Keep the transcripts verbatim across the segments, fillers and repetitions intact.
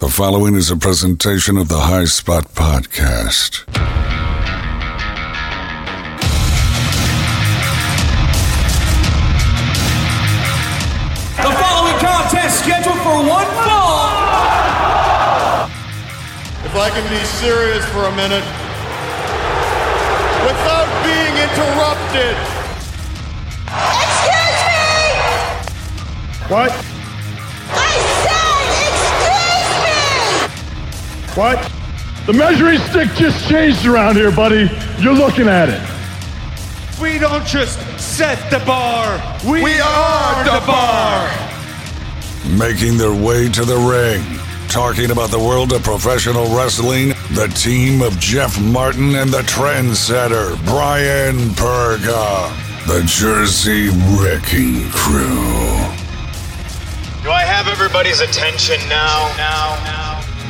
The following is a presentation of the High Spot Podcast. The following contest scheduled for one fall. If I can be serious for a minute, without being interrupted. Excuse me! What? I said, excuse me! What? The measuring stick just changed around here, buddy. You're looking at it. We don't just set the bar. We, We are the bar. Making their way to the ring, talking about the world of professional wrestling, the team of Jeff Martin and the trendsetter, Brian Perga, the Jersey Wrecking Crew. Do I have everybody's attention now? Now, now.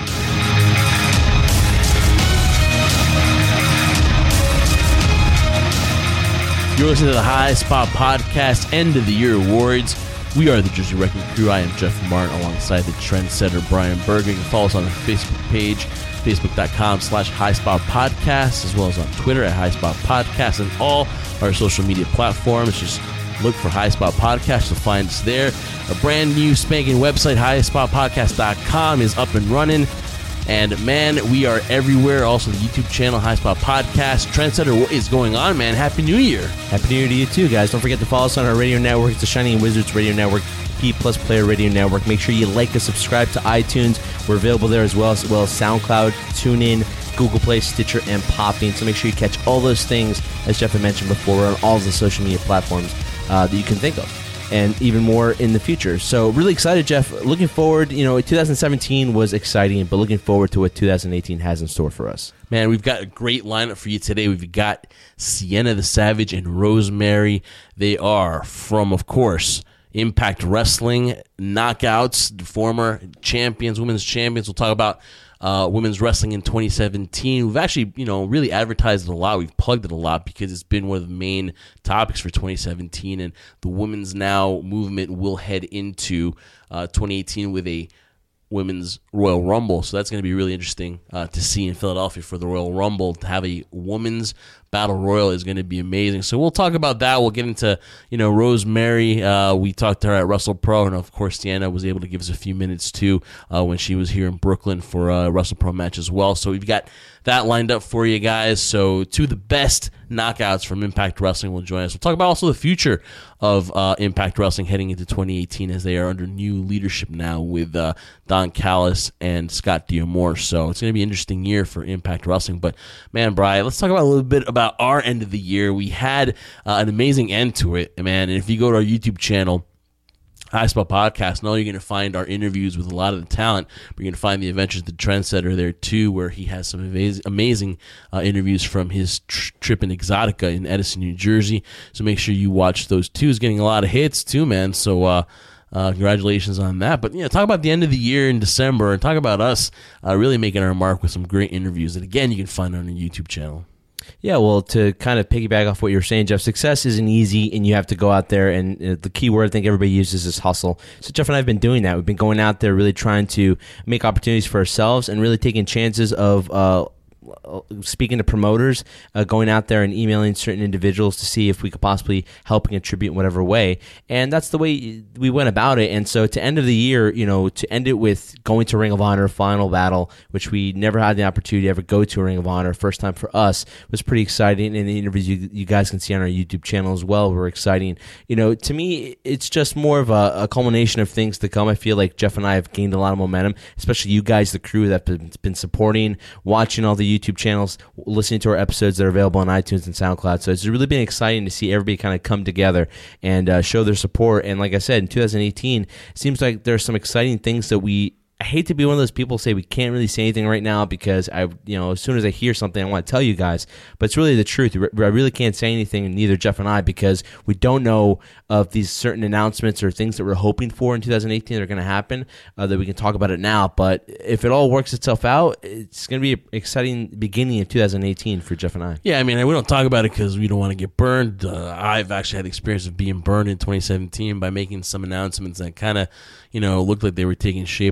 You're listening to the High Spot Podcast End of the Year Awards. We are the Jersey Wrecking Crew. I am Jeff Martin alongside the trendsetter Brian Berger. You can follow us on the Facebook page, facebook.com slash High Spot Podcast, as well as on Twitter at High Spot Podcast and all our social media platforms. Just look for High Spot Podcast. You'll find us there. A brand new spanking website, high spot podcast dot com, is up and running. And, man, we are everywhere. Also, the YouTube channel, High Spot Podcast. Trendsetter, what is going on, man? Happy New Year. Happy New Year to you, too, guys. Don't forget to follow us on our radio network. It's the Shining Wizards Radio Network, P Plus Player Radio Network. Make sure you like and subscribe to iTunes. We're available there as well, as well as SoundCloud, TuneIn, Google Play, Stitcher, and Podbean. So make sure you catch all those things, as Jeff had mentioned before, on all of the social media platforms uh, that you can think of, and even more in the future. So really excited, Jeff. Looking forward, you know, two thousand seventeen was exciting, but looking forward to what two thousand eighteen has in store for us. Man, we've got a great lineup for you today. We've got Sienna the Savage and Rosemary. They are from, of course, Impact Wrestling, Knockouts, former champions, women's champions. We'll talk about Uh, women's wrestling in twenty seventeen. We've actually, you know, really advertised it a lot. We've plugged it a lot because it's been one of the main topics for twenty seventeen, and the Women's Now movement will head into uh, twenty eighteen with a Women's Royal Rumble. So that's going to be really interesting uh, to see in Philadelphia for the Royal Rumble. To have a women's battle royal is going to be amazing. So we'll talk about that. We'll get into, you know, Rosemary. Uh, we talked to her at WrestlePro, and of course, Sienna was able to give us a few minutes too uh, when she was here in Brooklyn for a WrestlePro match as well. So we've got that lined up for you guys. So two of the best knockouts from Impact Wrestling will join us. We'll talk about also the future of uh, Impact Wrestling heading into twenty eighteen, as they are under new leadership now with uh, Don Callis and Scott D'Amore. So it's going to be an interesting year for Impact Wrestling. But man, Brian, let's talk about a little bit about our end of the year. We had uh, an amazing end to it, man. And if you go to our YouTube channel, High Spot Podcast, not only are you going to find our interviews with a lot of the talent, but you're going to find the Adventures of the Trendsetter there too, where he has some amazing, amazing uh, interviews from his tr- trip in Exotica in Edison, New Jersey. So make sure you watch those too. He's getting a lot of hits too, man. So uh, uh, congratulations on that. But, you know, talk about the end of the year in December, and talk about us uh, really making our mark with some great interviews that, again, you can find on our YouTube channel. Yeah, well, to kind of piggyback off what you were saying, Jeff, success isn't easy, and you have to go out there, and uh, the key word I think everybody uses is hustle. So Jeff and I have been doing that. We've been going out there really trying to make opportunities for ourselves and really taking chances of uh, speaking to promoters, uh, going out there and emailing certain individuals to see if we could possibly help and contribute in whatever way. And that's the way we went about it. And so to end of the year, you know, to end it with going to Ring of Honor Final Battle, which we never had the opportunity to ever go to a Ring of Honor, first time for us, was pretty exciting. And the interviews you, you guys can see on our YouTube channel as well were exciting. You know, to me, it's just more of a, a culmination of things to come. I feel like Jeff and I have gained a lot of momentum, especially you guys, the crew that have been, been supporting, watching all the YouTube channels, listening to our episodes that are available on iTunes and SoundCloud. So it's really been exciting to see everybody kind of come together and uh, show their support. And like I said, in two thousand eighteen, it seems like there's some exciting things that we I hate to be one of those people who say we can't really say anything right now because I, you know, as soon as I hear something, I want to tell you guys. But it's really the truth. I really can't say anything, and neither Jeff and I, because we don't know of these certain announcements or things that we're hoping for in two thousand eighteen that are going to happen, uh, that we can talk about it now. But if it all works itself out, it's going to be an exciting beginning of two thousand eighteen for Jeff and I. Yeah, I mean, we don't talk about it because we don't want to get burned. Uh, I've actually had the experience of being burned in twenty seventeen by making some announcements that kind of, you know, looked like they were taking shape, but they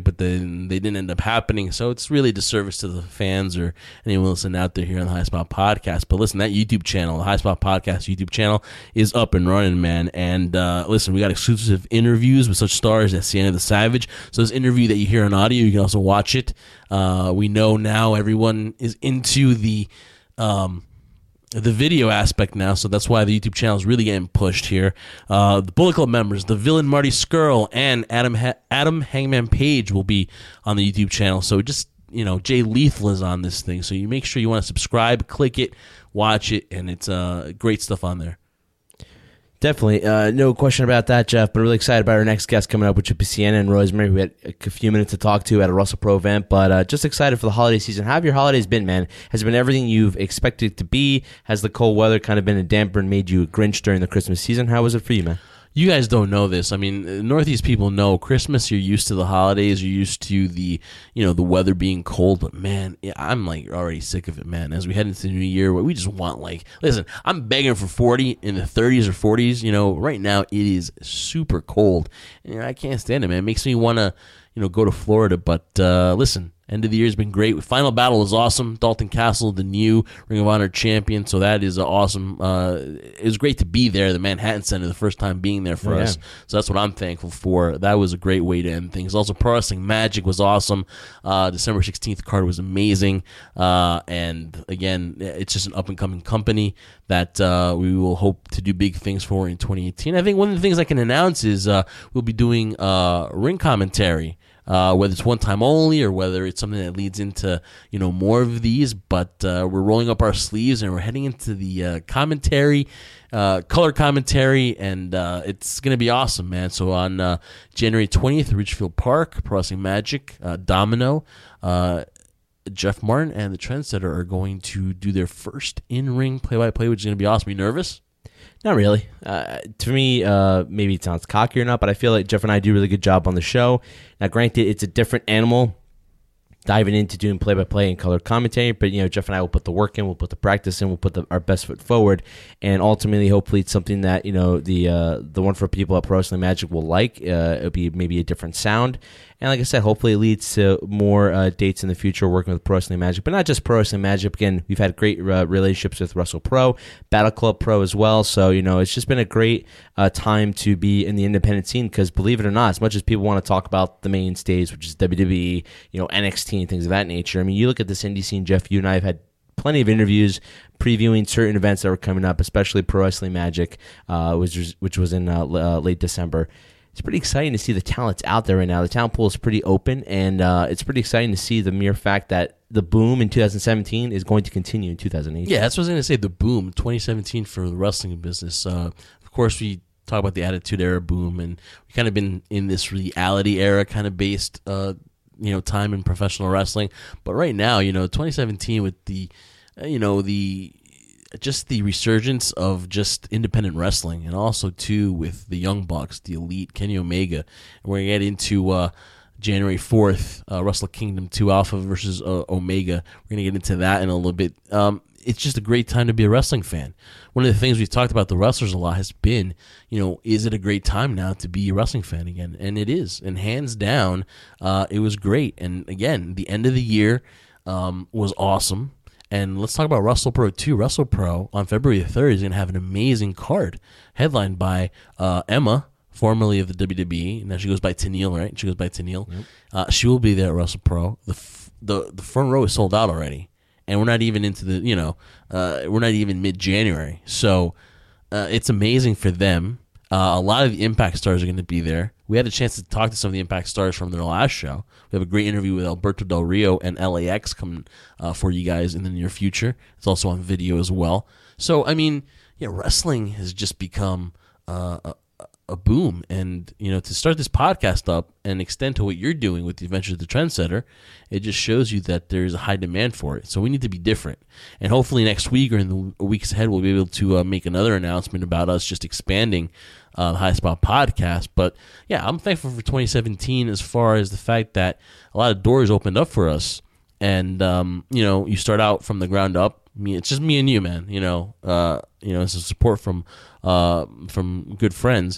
and they didn't end up happening. So it's really a disservice to the fans or anyone listening out there here on the High Spot Podcast. But listen, that YouTube channel, the High Spot Podcast YouTube channel, is up and running, man. And uh, listen, we got exclusive interviews with such stars as Sienna the Savage. So this interview that you hear on audio, you can also watch it. Uh, we know now everyone is into the um, the video aspect now, so that's why the YouTube channel is really getting pushed here. Uh, the Bullet Club members, the villain Marty Skrull and Adam ha- Adam Hangman Page will be on the YouTube channel. So just, you know, Jay Lethal is on this thing. So you make sure you want to subscribe, click it, watch it, and it's uh, great stuff on there. Definitely. Uh, no question about that, Jeff, but really excited about our next guest coming up, which is Sienna and Rosemary. We had a few minutes to talk to at a Russell Pro event, but uh, just excited for the holiday season. How have your holidays been, man? Has it been everything you've expected it to be? Has the cold weather kind of been a damper and made you a Grinch during the Christmas season? How was it for you, man? You guys don't know this. I mean, Northeast people know Christmas. You're used to the holidays. You're used to the, you know, the weather being cold. But man, I'm like already sick of it, man. As we head into the new year, we just want like, listen, I'm begging for forty in the thirties or forties. You know, right now it is super cold, and I can't stand it, man. It makes me want to, you know, go to Florida. But uh, listen. End of the year has been great. Final Battle is awesome. Dalton Castle, the new Ring of Honor champion, so that is awesome. Uh, it was great to be there, the Manhattan Center, the first time being there for oh, us. Yeah. So that's what I'm thankful for. That was a great way to end things. Also, Pro Wrestling Magic was awesome. Uh, December sixteenth card was amazing. Uh, and again, it's just an up-and-coming company that uh, we will hope to do big things for in twenty eighteen. I think one of the things I can announce is uh, we'll be doing uh, ring commentary. Uh, whether it's one time only or whether it's something that leads into, you know, more of these, but uh, we're rolling up our sleeves and we're heading into the uh, commentary, uh, color commentary, and uh, it's going to be awesome, man. So on uh, January twentieth, Ridgefield Park, Pro Wrestling Magic, uh, Domino, uh, Jeff Martin and the Trendsetter are going to do their first in-ring play-by-play, which is going to be awesome. Are you nervous? Not really. Uh, to me, uh, maybe it sounds cocky or not, but I feel like Jeff and I do a really good job on the show. Now, granted, it's a different animal diving into doing play-by-play and color commentary, but, you know, Jeff and I will put the work in, we'll put the practice in, we'll put the, our best foot forward, and ultimately, hopefully, it's something that, you know, the uh, the one for people at Pro Wrestling Magic will like. Uh, it'll be maybe a different sound, and like I said, hopefully it leads to more uh, dates in the future working with Pro Wrestling Magic, but not just Pro Wrestling Magic. Again, we've had great uh, relationships with Russell Pro, Battle Club Pro as well, so, you know, it's just been a great uh, time to be in the independent scene, because believe it or not, as much as people want to talk about the mainstays, which is W W E, you know, N X T and things of that nature, I mean, you look at this indie scene, Jeff, you and I have had plenty of interviews previewing certain events that were coming up, especially Pro Wrestling Magic, uh, which was, which was in uh, uh, late December. It's pretty exciting to see the talents out there right now. The talent pool is pretty open, and uh, it's pretty exciting to see the mere fact that the boom in two thousand seventeen is going to continue in two thousand eighteen. Yeah, that's what I was going to say, the boom, twenty seventeen for the wrestling business. Uh, of course, we talk about the Attitude Era boom, and we've kind of been in this reality era kind of based uh, you know, time in professional wrestling. But right now, you know, twenty seventeen with the, uh, you know, the... just the resurgence of just independent wrestling, and also too with the Young Bucks, the Elite, Kenny Omega, and we're gonna get into uh, January fourth, uh, Wrestle Kingdom two, Alpha versus uh, Omega. We're gonna get into that in a little bit. Um, it's just a great time to be a wrestling fan. One of the things we've talked about the wrestlers a lot has been, you know, is it a great time now to be a wrestling fan again? And it is, and hands down, uh, it was great. And again, the end of the year um, was awesome. And let's talk about WrestlePro too. WrestlePro on February third is going to have an amazing card headlined by uh, Emma, formerly of the W W E. Now she goes by Tenille, right? She goes by Tenille. Yep. Uh, she will be there at WrestlePro. The, f- the the front row is sold out already. And we're not even into the, you know, uh, we're not even mid-January. So uh, it's amazing for them. Uh, a lot of the Impact stars are going to be there. We had a chance to talk to some of the Impact stars from their last show. We have a great interview with Alberto Del Rio and L A X coming uh, for you guys in the near future. It's also on video as well. So, I mean, yeah, wrestling has just become uh, a, a boom. And, you know, to start this podcast up and extend to what you're doing with the Adventures of the Trendsetter, it just shows you that there's a high demand for it. So we need to be different. And hopefully next week or in the weeks ahead, we'll be able to uh, make another announcement about us just expanding Uh, the High Spot Podcast. But yeah, I'm thankful for twenty seventeen as far as the fact that a lot of doors opened up for us, and um, you know, you start out from the ground up. Me, it's just me and you, man. You know, uh, you know, it's a support from uh, from good friends,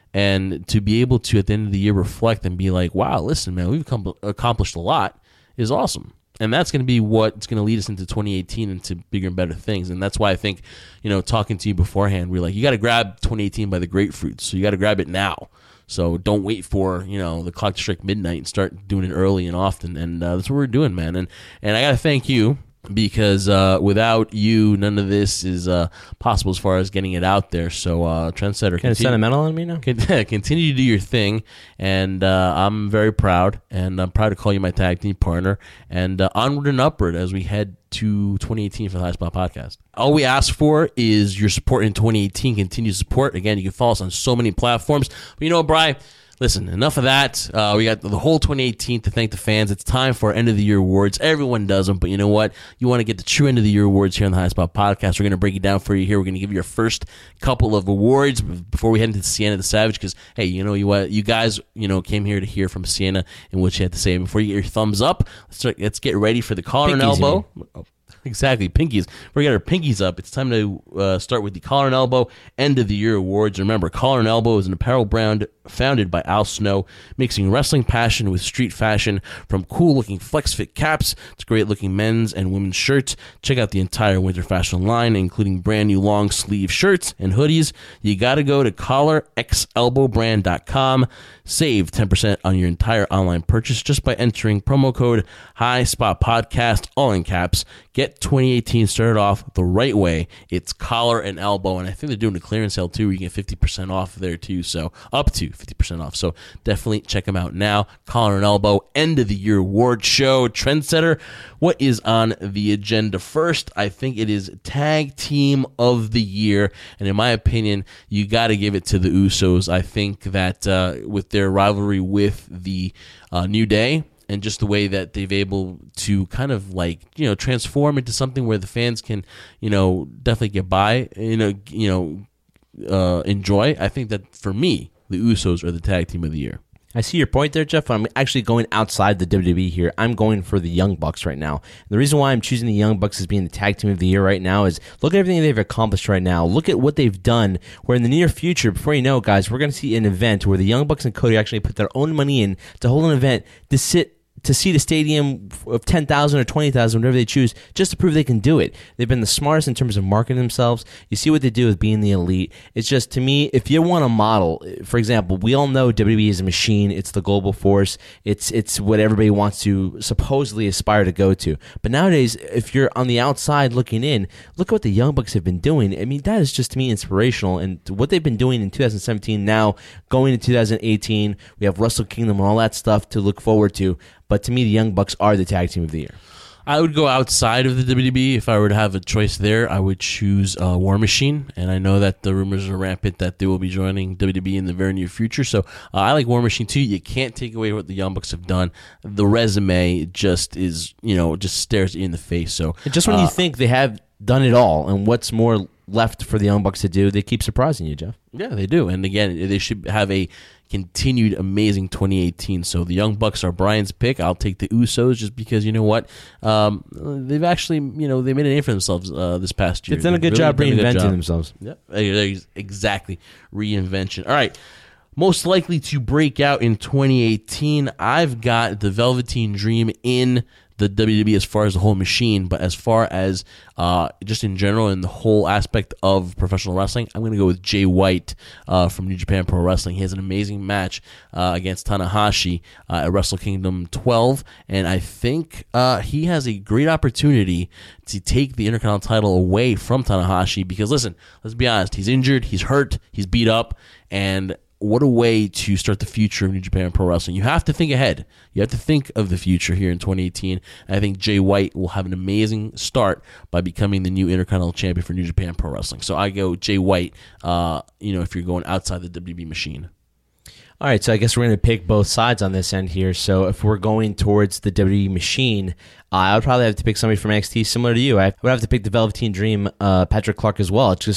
And to be able to, at the end of the year, reflect and be like, wow, listen, man, we've com- accomplished a lot is awesome. And that's going to be what's going to lead us into twenty eighteen into bigger and better things. And that's why I think, you know, talking to you beforehand, we're like, you got to grab twenty eighteen by the grapefruit. So you got to grab it now. So don't wait for, you know, the clock to strike midnight and start doing it early and often. And uh, that's what we're doing, man. And and I got to thank you. Because uh, without you, none of this is uh, possible as far as getting it out there. So, uh, Trendsetter, kind of sentimental on me now. Continue to do your thing, and uh, I'm very proud, and I'm proud to call you my tag team partner. And uh, onward and upward as we head to twenty eighteen for the High Spot Podcast. All we ask for is your support in twenty eighteen. Continued support. Again, you can follow us on so many platforms. But you know, Bri, listen, enough of that. Uh, we got the whole twenty eighteen to thank the fans. It's time for our end of the year awards. Everyone does them, but you know what? You want to get the true end of the year awards here on the High Spot Podcast. We're going to break it down for you here. We're going to give you our first couple of awards before we head into Sienna the Savage. Because hey, you know you what? You guys, you know, came here to hear from Sienna and what she had to say. Before you get your thumbs up, let's start, let's get ready for the collar and elbow. Exactly, pinkies. We got our pinkies up. It's time to uh, start with the Collar and Elbow End of the Year Awards. Remember, Collar and Elbow is an apparel brand founded by Al Snow, mixing wrestling passion with street fashion. From cool-looking flex-fit caps to great-looking men's and women's shirts, check out the entire winter fashion line, including brand-new long-sleeve shirts and hoodies. You got to go to collar x elbow brand dot com. Save ten percent on your entire online purchase just by entering promo code High Spot Podcast, all in caps. Get twenty eighteen started off the right way. It's Collar and Elbow, and I think they're doing a clearance sale too where you get fifty percent off there too, so up to fifty percent off. So definitely check them out now. Collar and Elbow, End of the Year Award Show. Trendsetter, what is on the agenda first? I think it is Tag Team of the Year, and in my opinion, you got to give it to the Usos. I think that uh, with their rivalry with the uh, New Day, and just the way that they've able to kind of like, you know, transform into something where the fans can, you know, definitely get by, you know, you know, uh, enjoy. I think that for me, the Usos are the Tag Team of the Year. I see your point there, Jeff. I'm actually going outside the W W E here. I'm going for the Young Bucks right now. And the reason why I'm choosing the Young Bucks as being the Tag Team of the Year right now is look at everything they've accomplished right now. Look at what they've done, where in the near future, before you know, guys, we're going to see an event where the Young Bucks and Cody actually put their own money in to hold an event to sit to seat a stadium of ten thousand or twenty thousand, whatever they choose, just to prove they can do it. They've been the smartest in terms of marketing themselves. You see what they do with being the elite. It's just, to me, if you want a model, for example, we all know W W E is a machine. It's the global force. It's it's what everybody wants to supposedly aspire to go to. But nowadays, if you're on the outside looking in, look at what the Young Bucks have been doing. I mean, that is just, to me, inspirational. And what they've been doing in two thousand seventeen, now going into two thousand eighteen, we have Wrestle Kingdom and all that stuff to look forward to. But to me, the Young Bucks are the Tag Team of the Year. I would go outside of the W W E. If I were to have a choice there, I would choose uh, War Machine. And I know that the rumors are rampant that they will be joining W W E in the very near future. So uh, I like War Machine too. You can't take away what the Young Bucks have done. The resume just is, you know, just stares you in the face. So and just when uh, you think they have done it all and what's more left for the Young Bucks to do, they keep surprising you, Jeff. Yeah, they do. And again, they should have a continued amazing twenty eighteen. So the Young Bucks are Brian's pick. I'll take the Usos just because, you know what, um, they've actually, you know, they made a name for themselves uh, this past year. They've done a good really job reinventing good job. themselves. Yep, exactly, reinvention. All right, most likely to break out in twenty eighteen, I've got the Velveteen Dream in the W W E as far as the whole machine, but as far as uh, just in general and the whole aspect of professional wrestling, I'm going to go with Jay White uh, from New Japan Pro Wrestling. He has an amazing match uh, against Tanahashi uh, at Wrestle Kingdom twelve, and I think uh, he has a great opportunity to take the Intercontinental title away from Tanahashi because, listen, let's be honest, he's injured, he's hurt, he's beat up, and what a way to start the future of New Japan Pro Wrestling. You have to think ahead. You have to think of the future here in twenty eighteen. And I think Jay White will have an amazing start by becoming the new Intercontinental Champion for New Japan Pro Wrestling. So I go Jay White, uh, you know, if you're going outside the W W E machine. All right, so I guess we're going to pick both sides on this end here. So if we're going towards the W W E machine, uh, I would probably have to pick somebody from N X T similar to you. I would have to pick the Velveteen Dream, uh, Patrick Clark as well. It's just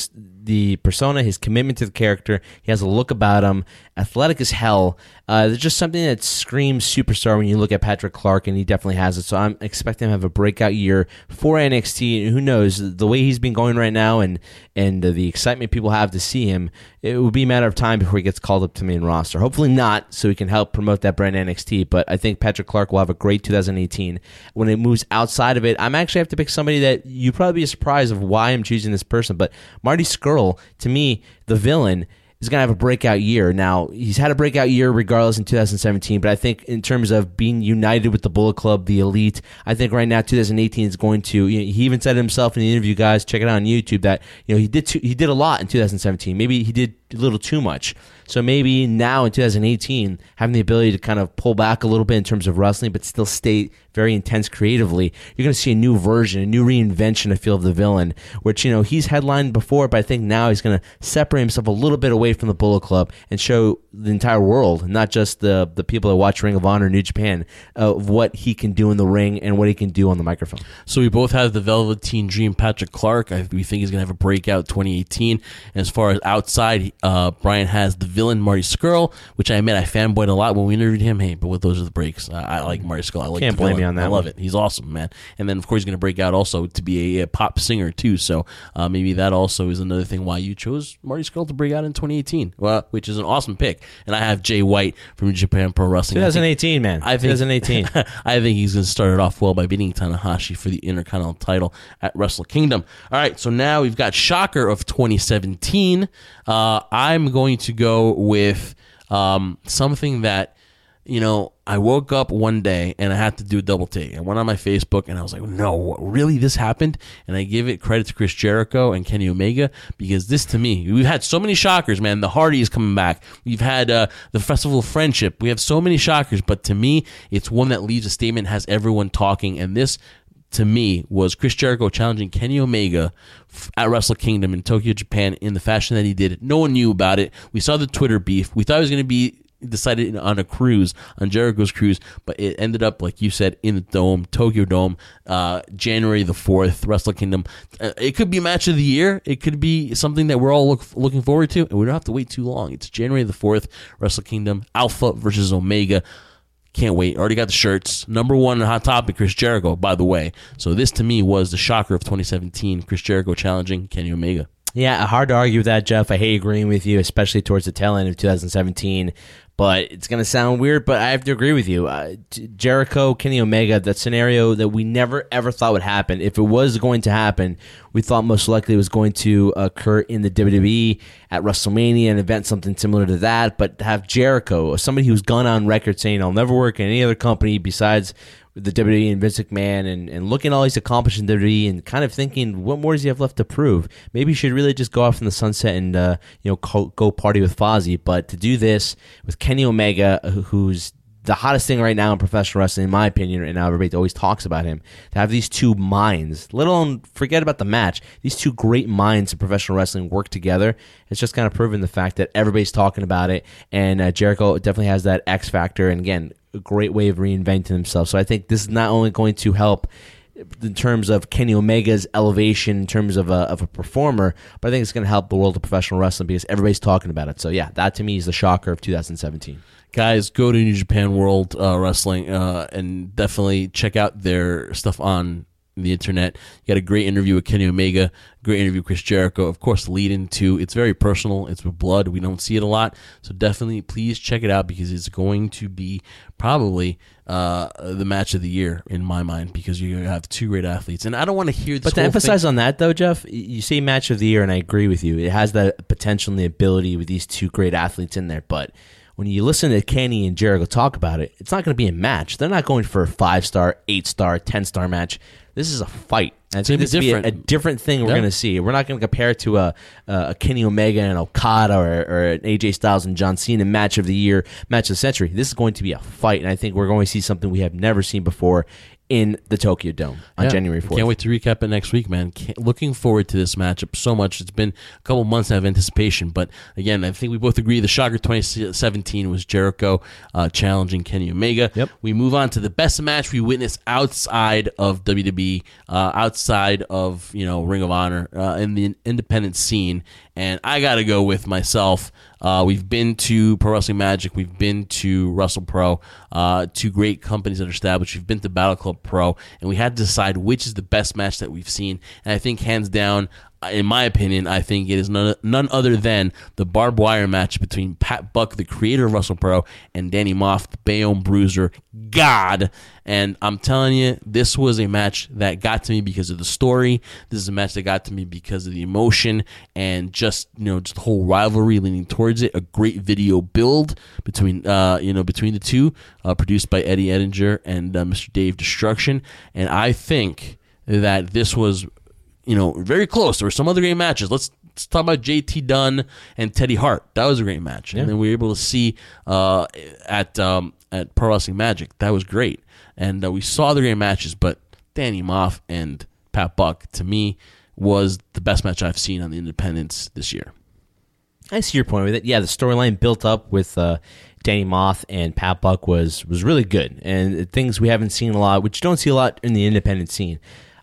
the persona, his commitment to the character. He has a look about him, athletic as hell. Uh, there's just something that screams superstar when you look at Patrick Clark, and he definitely has it. So I'm expecting him to have a breakout year for N X T. And who knows, the way he's been going right now and and uh, the excitement people have to see him, it will be a matter of time before he gets called up to the main roster. Hopefully not, so he can help promote that brand N X T. But I think Patrick Clark will have a great two thousand eighteen. When it moves outside of it, I'm actually have to pick somebody that you probably be surprised of why I'm choosing this person. But Marty Scurll, to me, the villain, is going to have a breakout year. Now, he's had a breakout year regardless in two thousand seventeen, but I think in terms of being united with the Bullet Club, the Elite, I think right now two thousand eighteen is going to, you know, he even said it himself in the interview, guys, check it out on YouTube, that, you know, he did too, he did a lot in two thousand seventeen. Maybe he did a little too much. So maybe now in two thousand eighteen, having the ability to kind of pull back a little bit in terms of wrestling, but still stay very intense creatively, you're going to see a new version, a new reinvention, I feel, of the villain, which, you know, he's headlined before, but I think now he's going to separate himself a little bit away from the Bullet Club and show the entire world, not just the the people that watch Ring of Honor, New Japan, uh, of what he can do in the ring and what he can do on the microphone. So we both have the Velveteen Dream, Patrick Clark. I, we think he's going to have a breakout twenty eighteen. And as far as outside, uh, Brian has the villain, Marty Scurll, which I admit I fanboyed a lot when we interviewed him. Hey, but what those are the breaks. I, I like Marty Scurll. I like Can't the blame villain. me on that I love one. it. He's awesome, man. And then, of course, he's going to break out also to be a, a pop singer, too. So uh, maybe that also is another thing why you chose Marty Scurll to break out in twenty eighteen, well, which is an awesome pick. And I have Jay White from New Japan Pro Wrestling. twenty eighteen, I think, man. I think, twenty eighteen. I think he's going to start it off well by beating Tanahashi for the Intercontinental title at Wrestle Kingdom. All right, so now we've got Shocker of twenty seventeen. Uh, I'm going to go with um, something that, you know, I woke up one day and I had to do a double take. I went on my Facebook and I was like, no, really, this happened? And I give it credit to Chris Jericho and Kenny Omega, because this, to me, we've had so many shockers, man. The Hardy is coming back. We've had uh, the Festival of Friendship. We have so many shockers, but to me, it's one that leaves a statement, has everyone talking, and this, to me, was Chris Jericho challenging Kenny Omega at Wrestle Kingdom in Tokyo, Japan, in the fashion that he did. No one knew about it. We saw the Twitter beef. We thought it was going to be decided on a cruise, on Jericho's cruise, but it ended up, like you said, in the Dome, Tokyo Dome, uh, January the fourth, Wrestle Kingdom. Uh, it could be match of the year. It could be something that we're all look, looking forward to, and we don't have to wait too long. It's January the fourth, Wrestle Kingdom, Alpha versus Omega. Can't wait. Already got the shirts. Number one on Hot Topic, Chris Jericho, by the way. So this, to me, was the shocker of twenty seventeen, Chris Jericho challenging Kenny Omega. Yeah, hard to argue with that, Jeff. I hate agreeing with you, especially towards the tail end of two thousand seventeen. But it's going to sound weird, but I have to agree with you. Uh, Jericho, Kenny Omega, that scenario that we never, ever thought would happen. If it was going to happen, we thought most likely it was going to occur in the W W E at WrestleMania, an event, something similar to that. But to have Jericho, somebody who's gone on record saying, I'll never work in any other company besides the W W E and Vince McMahon, and, and looking at all he's accomplished in W W E and kind of thinking, what more does he have left to prove? Maybe he should really just go off in the sunset and uh, you know co- go party with Fozzy. But to do this with Kenny Omega, who's the hottest thing right now in professional wrestling, in my opinion, and now everybody always talks about him, to have these two minds, let alone forget about the match, these two great minds in professional wrestling work together, it's just kind of proven the fact that everybody's talking about it, and uh, Jericho definitely has that X factor, and again, a great way of reinventing himself. So I think this is not only going to help in terms of Kenny Omega's elevation in terms of a, of a performer, but I think it's going to help the world of professional wrestling because everybody's talking about it. So yeah, that to me is the shocker of two thousand seventeen. Guys, go to New Japan World uh, Wrestling uh, and definitely check out their stuff on the internet. You got a great interview with Kenny Omega, great interview with Chris Jericho. Of course, lead into, it's very personal. It's with blood. We don't see it a lot. So definitely please check it out because it's going to be probably uh, the match of the year in my mind because you have two great athletes. And I don't want to hear this But to whole emphasize thing. on that, though, Jeff, you say match of the year, and I agree with you. It has that potential and the ability with these two great athletes in there. But when you listen to Kenny and Jericho talk about it, it's not going to be a match. They're not going for a five-star, eight-star, ten-star match. This is a fight. I It's think gonna be this will be a, different. a different thing we're Yeah. going to see. We're not going to compare it to a, a Kenny Omega and Okada or, or an A J Styles and John Cena match of the year, match of the century. This is going to be a fight, and I think we're going to see something we have never seen before in the Tokyo Dome on Yeah. January fourth. Can't wait to recap it next week, man. Can't, looking forward to this matchup so much. It's been a couple months of anticipation, but again, I think we both agree the shocker twenty seventeen was Jericho uh, challenging Kenny Omega. Yep. We move on to the best match we witnessed outside of W W E, uh, outside of you know Ring of Honor, uh, in the independent scene, And I got to go with myself. Uh, we've been to Pro Wrestling Magic. We've been to Wrestle Pro, uh, two great companies that are established. We've been to Battle Club Pro, and we had to decide which is the best match that we've seen. And I think, hands down, in my opinion, I think it is none, none other than the barbed wire match between Pat Buck, the creator of Wrestle Pro, and Danny Moff, the Bayonne Bruiser God. And I'm telling you, this was a match that got to me because of the story. This is a match that got to me because of the emotion and just, you know, just the whole rivalry leaning towards it. A great video build between, uh, you know, between the two, uh, produced by Eddie Edinger and uh, Mister Dave Destruction. And I think that this was, you know, very close. There were some other great matches. Let's, let's talk about J T Dunn and Teddy Hart. That was a great match. Yeah. And then we were able to see uh, at um, at Pro Wrestling Magic. That was great. And uh, we saw the great matches, but Danny Moff and Pat Buck, to me, was the best match I've seen on the independents this year. I see your point with it. Yeah, the storyline built up with uh, Danny Moff and Pat Buck was was really good. And things we haven't seen a lot, which you don't see a lot in the independent scene.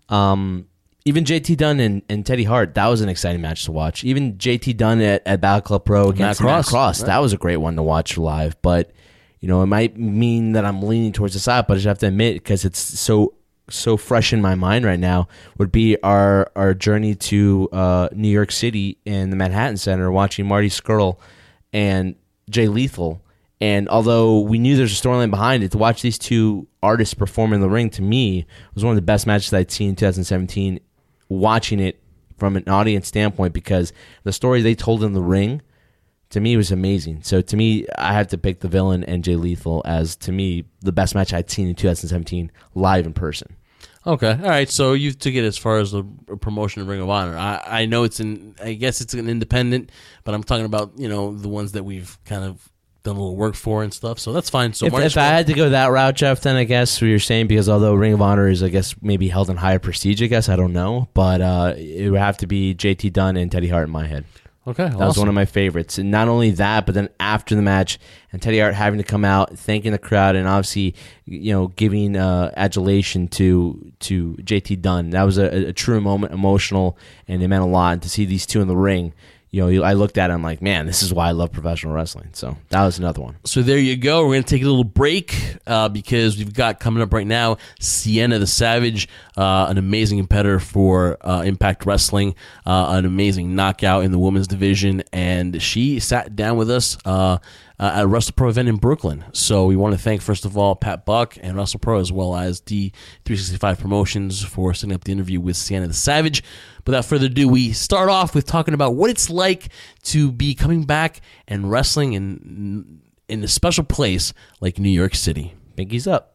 Um Even J T Dunn and, and Teddy Hart, that was an exciting match to watch. Even J T Dunn at, at Battle Club Pro against Matt Cross, Matt Cross right. That was a great one to watch live. But, you know, it might mean that I'm leaning towards the side, but I just have to admit, because it's so so fresh in my mind right now, would be our, our journey to uh, New York City and the Manhattan Center, watching Marty Scurll and Jay Lethal. And although we knew there's a storyline behind it, to watch these two artists perform in the ring, to me, was one of the best matches I'd seen in two thousand seventeen, watching it from an audience standpoint, because the story they told in the ring, to me, was amazing. So to me, I have to pick the Villain and Jay Lethal as, to me, the best match I'd seen in two thousand seventeen live in person. Okay, all right. So you took it as far as the promotion of Ring of Honor. I, I know it's an, I guess it's an independent, but I'm talking about, you know, the ones that we've kind of done a little work for and stuff. So that's fine. So if, if I had to go that route, Jeff, then I guess what you're saying, because although Ring of Honor is, I guess, maybe held in higher prestige, I guess, I don't know, but uh, it would have to be J T Dunn and Teddy Hart in my head. Okay, that awesome. was one of my favorites. And not only that, but then after the match, and Teddy Hart having to come out, thanking the crowd, and obviously, you know, giving uh, adulation to to J T Dunn. That was a, a true moment, emotional, and it meant a lot. And to see these two in the ring, you know, I looked at it, I'm like, man, this is why I love professional wrestling. So that was another one. So there you go. We're going to take a little break uh, because we've got coming up right now Sienna the Savage, uh, an amazing competitor for uh, Impact Wrestling, uh, an amazing knockout in the women's division, and she sat down with us uh, uh, at a Wrestle Pro event in Brooklyn. So we want to thank, first of all, Pat Buck and Wrestle Pro, as well as D three sixty-five Promotions, for setting up the interview with Sienna the Savage. Without further ado, we start off with talking about what it's like to be coming back and wrestling in in a special place like New York City. Pinkies up.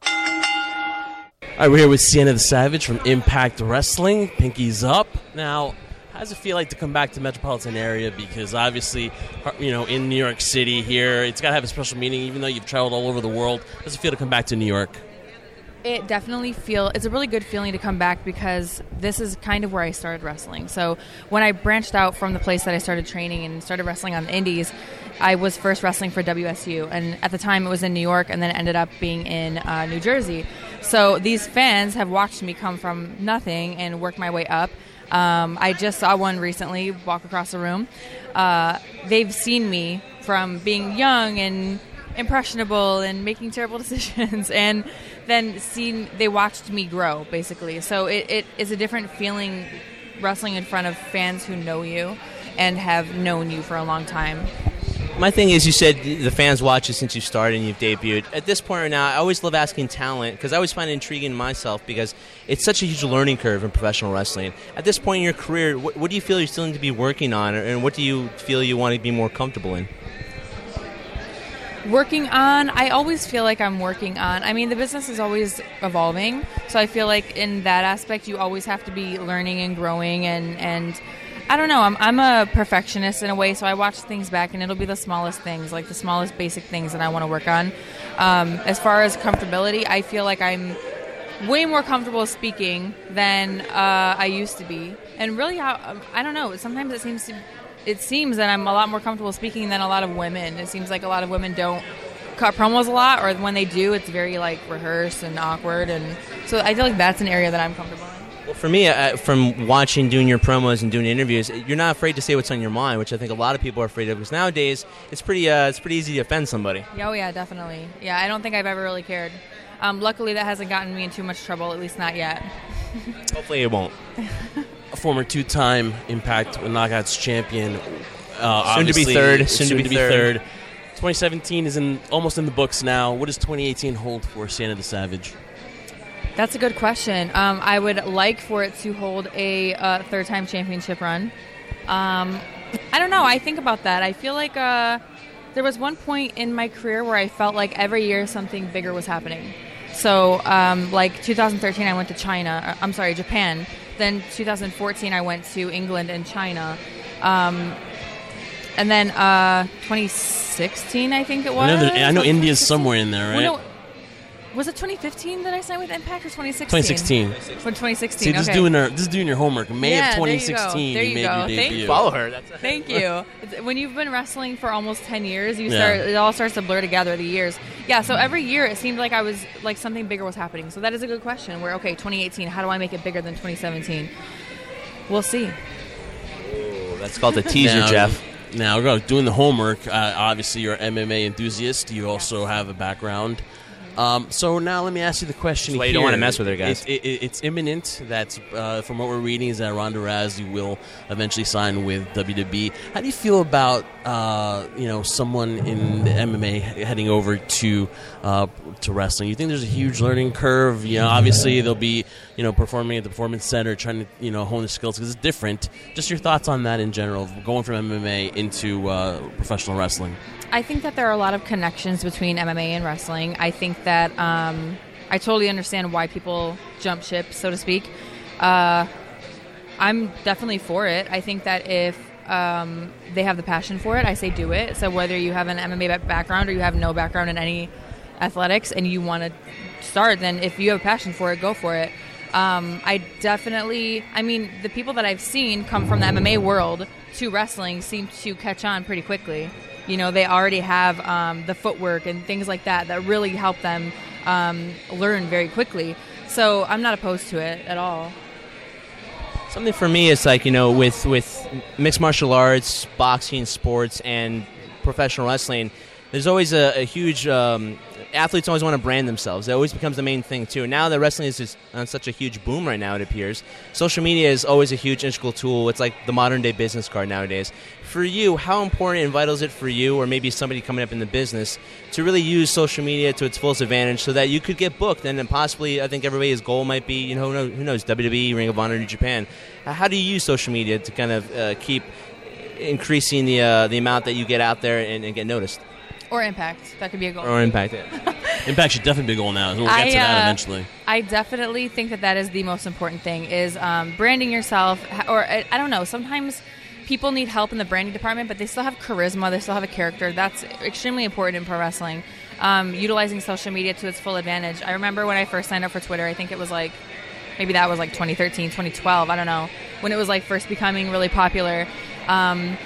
All right, we're here with Sienna the Savage from Impact Wrestling. Pinkies up. Now, how does it feel like to come back to the metropolitan area? Because obviously, you know, in New York City here, it's got to have a special meaning, even though you've traveled all over the world. How does it feel to come back to New York? It definitely feel it's a really good feeling to come back, because this is kind of where I started wrestling. So when I branched out from the place that I started training and started wrestling on the indies, I was first wrestling for W S U, and at the time it was in New York, and then it ended up being in uh, New Jersey. So these fans have watched me come from nothing and work my way up. Um, I just saw one recently walk across the room. Uh, they've seen me from being young and impressionable and making terrible decisions, and then seen they watched me grow, basically. So it, it is a different feeling wrestling in front of fans who know you and have known you for a long time. My thing is, you said the fans watch you since you started and you've debuted. At this point right now, I always love asking talent, because I always find it intriguing myself, because it's such a huge learning curve in professional wrestling. At this point in your career, what, what do you feel you still need to be working on, and what do you feel you want to be more comfortable in? Working on, I always feel like I'm working on. I mean, the business is always evolving, so I feel like in that aspect, you always have to be learning and growing, and, and I don't know, I'm I'm a perfectionist in a way, so I watch things back, and it'll be the smallest things, like the smallest basic things that I want to work on. Um, as far as comfortability, I feel like I'm way more comfortable speaking than uh, I used to be, and really, I, I don't know, sometimes it seems to It seems that I'm a lot more comfortable speaking than a lot of women. It seems like a lot of women don't cut promos a lot, or when they do, it's very like rehearsed and awkward. And so I feel like that's an area that I'm comfortable in. Well, For me, uh, from watching, doing your promos and doing interviews, you're not afraid to say what's on your mind, which I think a lot of people are afraid of. Because nowadays, it's pretty, uh, it's pretty easy to offend somebody. Oh yeah, definitely. Yeah, I don't think I've ever really cared. Um, luckily, that hasn't gotten me in too much trouble, at least not yet. Hopefully, it won't. A former two-time Impact Knockouts champion, uh, soon to be third. Soon, soon to be third. third. twenty seventeen is in almost in the books now. What does twenty eighteen hold for Sienna the Savage? That's a good question. Um, I would like for it to hold a uh, third-time championship run. Um, I don't know. I think about that. I feel like uh, there was one point in my career where I felt like every year something bigger was happening. So, um, like two thousand thirteen, I went to China. I'm sorry, Japan. Then two thousand fourteen, I went to England and China. Um, and then uh, twenty sixteen, I think it was. I know, there, I know India's somewhere in there, right? Well, no, was it twenty fifteen that I signed with Impact or twenty sixteen? twenty sixteen. When twenty sixteen. See, this okay. is doing our, this is doing your homework. May yeah, of twenty sixteen, there you, you go. made There you your go. debut. Thank, Follow her. That's Thank you. When you've been wrestling for almost ten years, you Yeah. start. It all starts to blur together. The years. Yeah. So every year, it seemed like I was like something bigger was happening. So that is a good question. Where okay, twenty eighteen. How do I make it bigger than twenty seventeen? We'll see. Ooh, that's called a teaser, now, Jeff. Now, go doing the homework. Uh, obviously, you're an M M A enthusiast. You also have a background. Um, so now let me ask you the question. That's why here. you don't want to mess with her, guys. It, it, it's imminent. That's uh, from what we're reading is that Ronda Rousey will eventually sign with W W E. How do you feel about uh, you know someone in the M M A heading over to uh, to wrestling? You think there's a huge learning curve? You know, obviously they'll be you know performing at the Performance Center, trying to you know hone their skills because it's different. Just your thoughts on that in general, going from M M A into uh, professional wrestling. I think that there are a lot of connections between M M A and wrestling. I think that um, I totally understand why people jump ship, so to speak. Uh, I'm definitely for it. I think that if um, they have the passion for it, I say do it. So whether you have an M M A background or you have no background in any athletics and you want to start, then if you have a passion for it, go for it. Um, I definitely, I mean, the people that I've seen come from the M M A world to wrestling seem to catch on pretty quickly. You know, they already have um, the footwork and things like that that really help them um, learn very quickly. So I'm not opposed to it at all. Something for me is like, you know, with, with mixed martial arts, boxing, sports, and professional wrestling, there's always a, a huge... Um, athletes always want to brand themselves. That always becomes the main thing, too. Now that wrestling is just on such a huge boom right now, it appears. Social media is always a huge integral tool. It's like the modern-day business card nowadays. For you, how important and vital is it for you, or maybe somebody coming up in the business, to really use social media to its fullest advantage so that you could get booked? And then possibly, I think everybody's goal might be, you know, who knows, who knows W W E, Ring of Honor, New Japan. How do you use social media to kind of uh, keep increasing the uh, the amount that you get out there and, and get noticed? Or Impact. That could be a goal. Or Impact. Impact should definitely be a goal now. We'll get I, to that uh, eventually. I definitely think that that is the most important thing, is um, branding yourself. Or, I, I don't know, sometimes people need help in the branding department, but they still have charisma. They still have a character. That's extremely important in pro wrestling. Um, utilizing social media to its full advantage. I remember when I first signed up for Twitter, I think it was like, maybe that was like twenty thirteen, twenty twelve, I don't know, when it was like first becoming really popular. Um,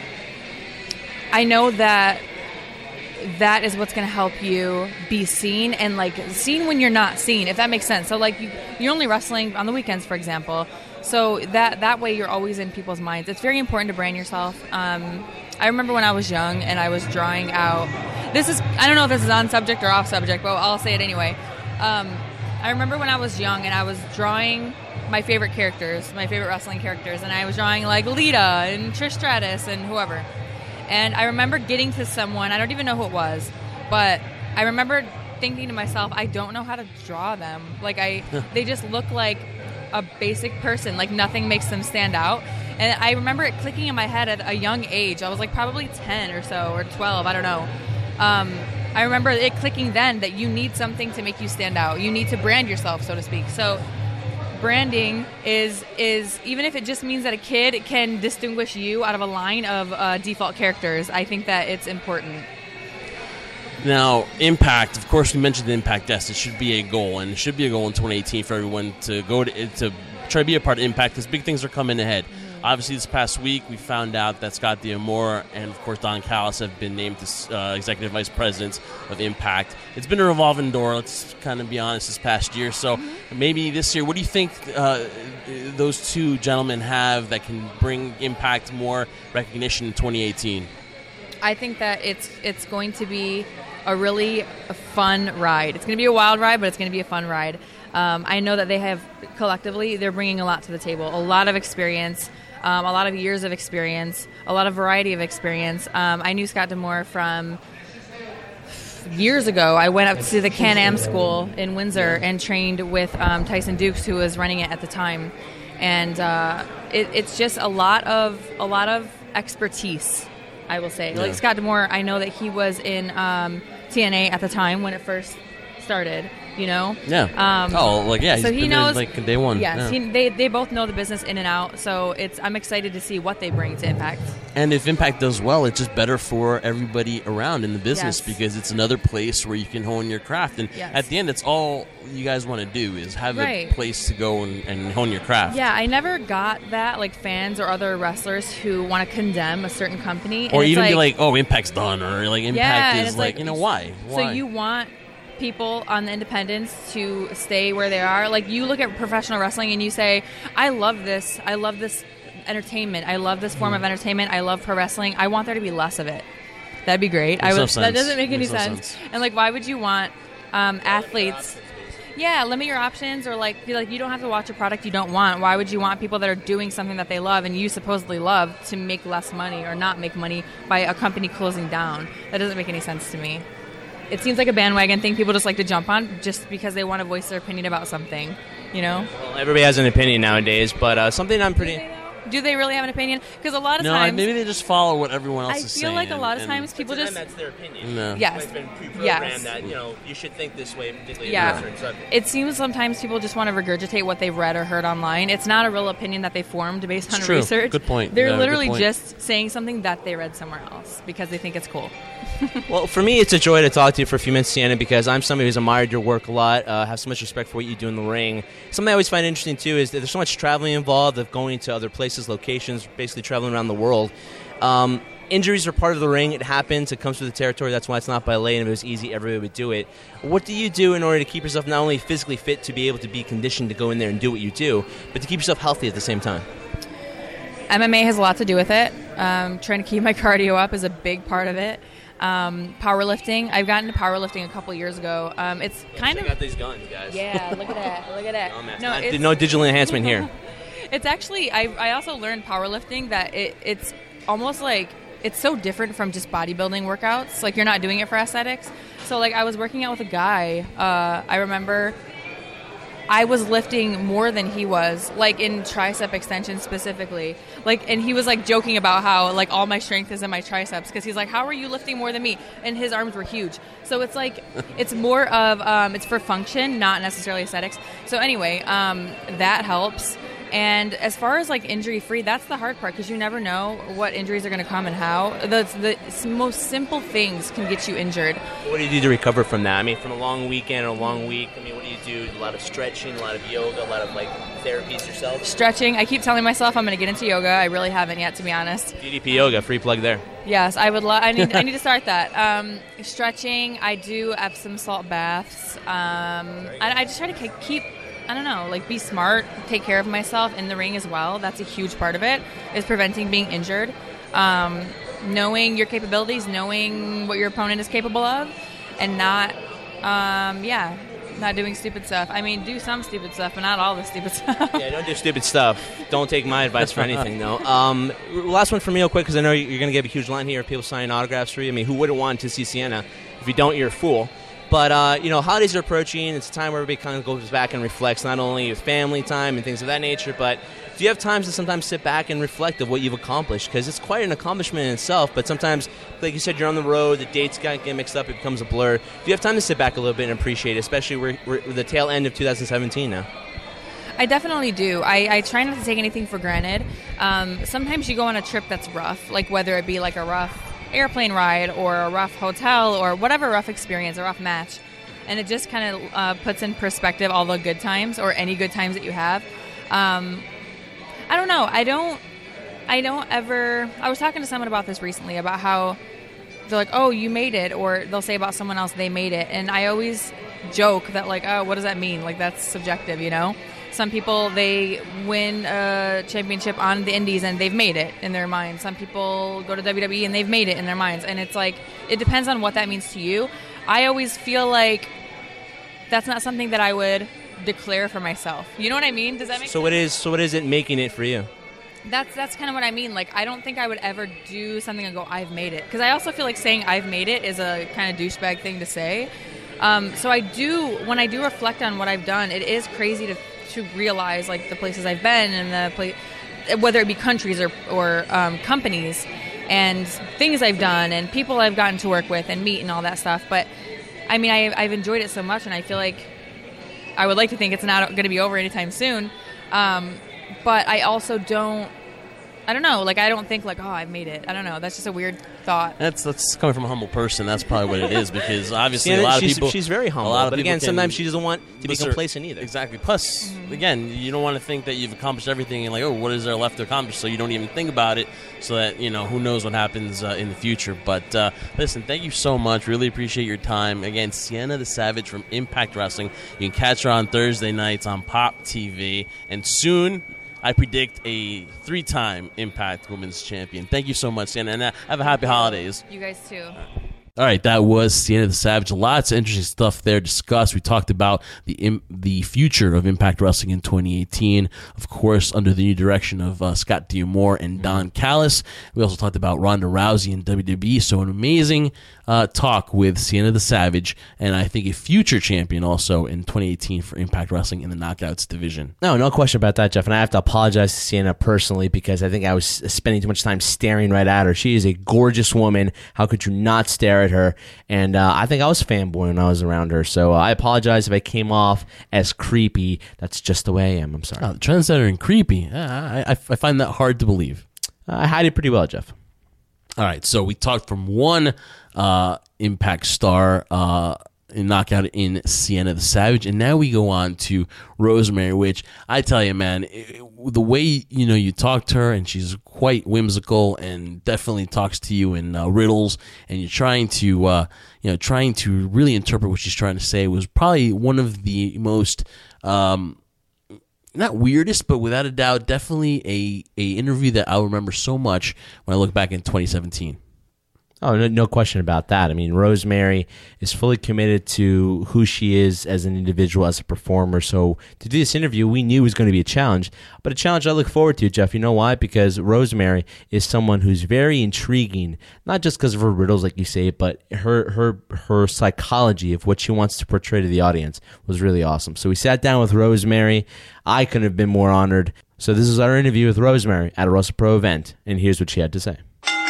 I know that that is what's going to help you be seen, and like seen when you're not seen, if that makes sense. So like you, you're only wrestling on the weekends, for example. So that that way you're always in people's minds. It's very important to brand yourself. Um, I remember when I was young and I was drawing out. This is I don't know if this is on subject or off subject, but I'll say it anyway. Um, I remember when I was young and I was drawing my favorite characters, my favorite wrestling characters, and I was drawing like Lita and Trish Stratus and whoever. And I remember getting to someone, I don't even know who it was, but I remember thinking to myself, I don't know how to draw them. Like, I, they just look like a basic person. Like, nothing makes them stand out. And I remember it clicking in my head at a young age. I was like probably ten or so, or twelve, I don't know. Um, I remember it clicking then that you need something to make you stand out. You need to brand yourself, so to speak. So branding is is even if it just means that a kid can distinguish you out of a line of uh, default characters, I think that it's important. Now, Impact, of course, we mentioned the Impact. Yes, it should be a goal, and it should be a goal in twenty eighteen for everyone to go to, to try to be a part of Impact, because big things are coming ahead. Mm-hmm. Obviously, this past week, we found out that Scott D'Amore and, of course, Don Callis have been named as uh, Executive Vice Presidents of Impact. It's been a revolving door, let's kind of be honest, this past year. So mm-hmm. maybe this year, what do you think uh, those two gentlemen have that can bring Impact more recognition in twenty eighteen? I think that it's it's going to be a really a fun ride. It's going to be a wild ride, but it's going to be a fun ride. Um, I know that they have, collectively, they're bringing a lot to the table, a lot of experience, um, a lot of years of experience, a lot of variety of experience. Um, I knew Scott D'Amore from years ago. I went up to the Can-Am school in Windsor and trained with um, Tyson Dukes, who was running it at the time. And uh, it, it's just a lot of a lot of expertise, I will say. Yeah. Like Scott D'Amore, I know that he was in um, T N A at the time when it first started, you know? Yeah. Um, oh, like, yeah, he's so he been knows, there, like, day one. Yes, yeah. he, they, they both know the business in and out, so it's I'm excited to see what they bring to Impact. And if Impact does well, it's just better for everybody around in the business yes. because it's another place where you can hone your craft. And yes. at the end, it's all you guys want to do is have right. a place to go and, and hone your craft. Yeah, I never got that, like fans or other wrestlers who want to condemn a certain company. Or even like, be like, oh, Impact's done, or like Impact yeah, is like, like, you know, why? why? So you want people on the independents to stay where they are. Like, you look at professional wrestling and you say, I love this. I love this entertainment. I love this form mm. of entertainment. I love pro wrestling. I want there to be less of it. That'd be great. I would, no that doesn't make any Makes no sense. sense. And, like, why would you want um, athletes... Yeah, limit your options, or like be like you don't have to watch a product you don't want. Why would you want people that are doing something that they love and you supposedly love to make less money or not make money by a company closing down? That doesn't make any sense to me. It seems like a bandwagon thing people just like to jump on just because they want to voice their opinion about something, you know? Well, everybody has an opinion nowadays, but uh, something I'm pretty... Do they really have an opinion? Because a lot of no, times... No, maybe they just follow what everyone else I is saying. I feel like a lot of and, times people just... that's their opinion. No. Yes. It's been pre-programmed yes. that, you know, you should think this way, particularly yeah. in a certain subject. It seems sometimes people just want to regurgitate what they've read or heard online. It's not a real opinion that they formed based it's on true. research. Good point. They're yeah, literally point. just saying something that they read somewhere else because they think it's cool. Well, for me, it's a joy to talk to you for a few minutes, Sienna, because I'm somebody who's admired your work a lot, uh, have so much respect for what you do in the ring. Something I always find interesting, too, is that there's so much traveling involved, of going to other places, locations, basically traveling around the world. Um, injuries are part of the ring. It happens. It comes with the territory. That's why it's not ballet, and if it was easy, everybody would do it. What do you do in order to keep yourself not only physically fit to be able to be conditioned to go in there and do what you do, but to keep yourself healthy at the same time? M M A has a lot to do with it. Um, trying to keep my cardio up is a big part of it. Um, powerlifting. I've gotten into powerlifting a couple years ago. Um, it's kind Check of out these guns, guys. Yeah, look at that. Look at that. Oh, man. No, Not, it's, no digital enhancement here. It's actually. I I also learned powerlifting that it, it's almost like it's so different from just bodybuilding workouts. Like, you're not doing it for aesthetics. So like I was working out with a guy. Uh, I remember. I was lifting more than he was, like in tricep extension specifically. Like, and he was like joking about how like all my strength is in my triceps because he's like, "How are you lifting more than me?" And his arms were huge. So it's like it's more of um, it's for function, not necessarily aesthetics. So anyway, um, that helps. And as far as like injury free, that's the hard part because you never know what injuries are going to come and how. The, the most simple things can get you injured. What do you do to recover from that? I mean, from a long weekend or a long week, I mean, what do you do? A lot of stretching, a lot of yoga, a lot of like therapies yourself? Stretching. I keep telling myself I'm going to get into yoga. I really haven't yet, to be honest. D D P yoga, free plug there. Yes, I would love. I need. I need to start that. Um, stretching. I do Epsom salt baths. Um, I, I just try to keep. I don't know, like be smart, take care of myself in the ring as well. That's a huge part of it, is preventing being injured. Um, knowing your capabilities, knowing what your opponent is capable of, and not, um, yeah, not doing stupid stuff. I mean, do some stupid stuff, but not all the stupid stuff. Yeah, don't do stupid stuff. Don't take my advice for anything, though. Um, last one for me real quick, because I know you're going to get a huge line here of people signing autographs for you. I mean, who wouldn't want to see Sienna? If you don't, you're a fool. But, uh, you know, holidays are approaching. It's a time where everybody kind of goes back and reflects not only with family time and things of that nature, but do you have times to sometimes sit back and reflect of what you've accomplished? Because it's quite an accomplishment in itself, but sometimes, like you said, you're on the road, the dates get mixed up, it becomes a blur. Do you have time to sit back a little bit and appreciate it, especially we're, we're at the tail end of two thousand seventeen now? I definitely do. I, I try not to take anything for granted. Um, sometimes you go on a trip that's rough, like whether it be like a rough airplane ride or a rough hotel or whatever rough experience, a rough match. And it just kind of uh, puts in perspective all the good times or any good times that you have. Um, I don't know. I don't I don't ever. I was talking to someone about this recently about how they're like, "Oh, you made it," or they'll say about someone else, "They made it," and I always joke that like, "Oh, what does that mean?" Like that's subjective, you know. Some people, they win a championship on the indies and they've made it in their mind. Some people go to W W E and they've made it in their minds. And it's like, it depends on what that means to you. I always feel like that's not something that I would declare for myself. You know what I mean? Does that make so sense? what is so what is it making it for you? That's that's kind of what I mean. Like, I don't think I would ever do something and go, I've made it. Because I also feel like saying I've made it is a kind of douchebag thing to say. Um, so I do, when I do reflect on what I've done, it is crazy to to realize like the places I've been and the place, whether it be countries or, or um, companies and things I've done and people I've gotten to work with and meet and all that stuff. But I mean, I, I've enjoyed it so much, and I feel like I would like to think it's not going to be over anytime soon. Um, but I also don't, I don't know, like I don't think like, oh, I've made it. I don't know. That's just a weird thought. That's that's coming from a humble person. That's probably what it is, because obviously Yeah, a lot she's, of people. she's very humble, a lot of but people again, can- sometimes she doesn't want to be Plus, complacent either. Exactly. Plus, Mm-hmm. again, you don't want to think that you've accomplished everything and like, oh, what is there left to accomplish? So you don't even think about it, so that, you know, who knows what happens uh, in the future. But uh, listen, thank you so much. Really appreciate your time. Again, Sienna the Savage from Impact Wrestling. You can catch her on Thursday nights on Pop T V, and soon I predict a three-time Impact Women's Champion. Thank you so much, Sienna, and uh, have a happy holidays. You guys too. All right, that was Sienna the Savage. Lots of interesting stuff there discussed. We talked about the im- the future of Impact Wrestling in twenty eighteen, of course, under the new direction of uh, Scott D'Amore and Don Callis. We also talked about Ronda Rousey and W W E. So an amazing uh, talk with Sienna the Savage, and I think a future champion also in twenty eighteen for Impact Wrestling in the Knockouts division. No, no question about that, Jeff. And I have to apologize to Sienna personally, because I think I was spending too much time staring right at her. She is a gorgeous woman. How could you not stare at her? And uh, I think I was fanboy when I was around her. So uh, I apologize if I came off as creepy. That's just the way I am. I'm sorry. Oh, the trendsetter and creepy. Uh, I, I, I find that hard to believe. I hide it pretty well, Jeff. All right, so we talked from one uh, Impact star uh, in Knockout in Sienna the Savage, and now we go on to Rosemary, which I tell you, man, it, the way you know you talk to her, and she's quite whimsical and definitely talks to you in uh, riddles, and you're trying to uh, you know trying to really interpret what she's trying to say, was probably one of the most. Um, Not weirdest, but without a doubt, definitely a, a interview that I'll remember so much when I look back in twenty seventeen. Oh, no, no question about that. I mean, Rosemary is fully committed to who she is as an individual, as a performer. So to do this interview, we knew it was going to be a challenge, but a challenge I look forward to, Jeff. You know why? Because Rosemary is someone who's very intriguing, not just because of her riddles, like you say, but her her her psychology of what she wants to portray to the audience was really awesome. So we sat down with Rosemary. I couldn't have been more honored. So this is our interview with Rosemary at a WrestlePro event, and here's what she had to say.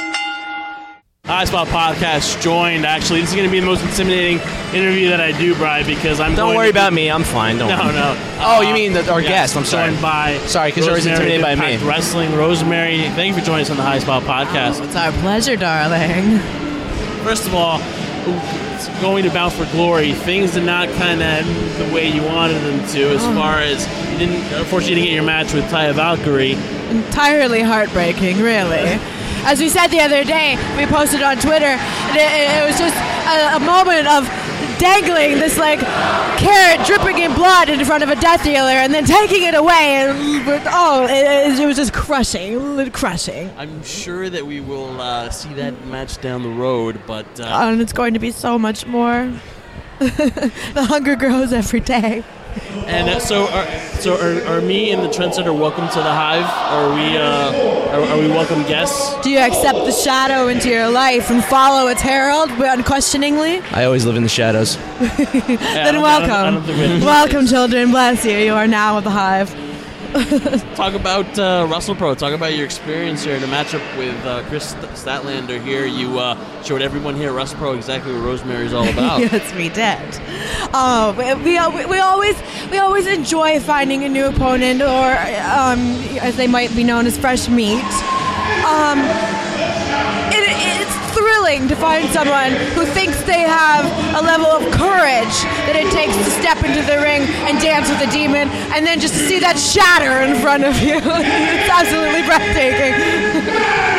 High Spot Podcast joined. Actually, this is going to be the most intimidating interview that I do, Brian, because I'm. Don't going worry to about me. I'm fine. Don't no, worry. no. Oh, Uh, you mean the, our yes, guest? I'm sorry. Joined by. Sorry, because you're always Rosemary intimidated by me. Impact Wrestling, Rosemary. Thank you for joining us on the High Spot Podcast. Oh, it's our pleasure, darling. First of all, going to Bound for Glory, things did not kind of end the way you wanted them to. As Oh. far as you didn't, unfortunately, you didn't get your match with Taya Valkyrie. Entirely heartbreaking, really. As we said the other day, we posted on Twitter, and it, it was just a, a moment of dangling this like carrot dripping in blood in front of a death dealer, and then taking it away, and oh, it, it was just crushing, crushing. I'm sure that we will uh, see that match down the road, but uh, And it's going to be so much more. The hunger grows every day. And uh, so, are, so are, are me and the Trendsetter welcome to the Hive? Are we, uh, are, are we welcome guests? Do you accept the shadow into your life and follow its herald unquestioningly? I always live in the shadows. Then welcome. Welcome, children. Bless you. You are now with the Hive. Talk about uh, WrestlePro. Talk about your experience here in a matchup with uh, Chris Statlander here. You uh, showed everyone here at WrestlePro exactly what Rosemary is all about. Yes, we did. Oh, we, we we always we always enjoy finding a new opponent, or um, as they might be known as fresh meat. Um, it, it's thrilling to find someone who thinks they have a level of courage that it takes to step into the ring and dance with the demon, and then just to see that shatter in front of you. It's absolutely breathtaking.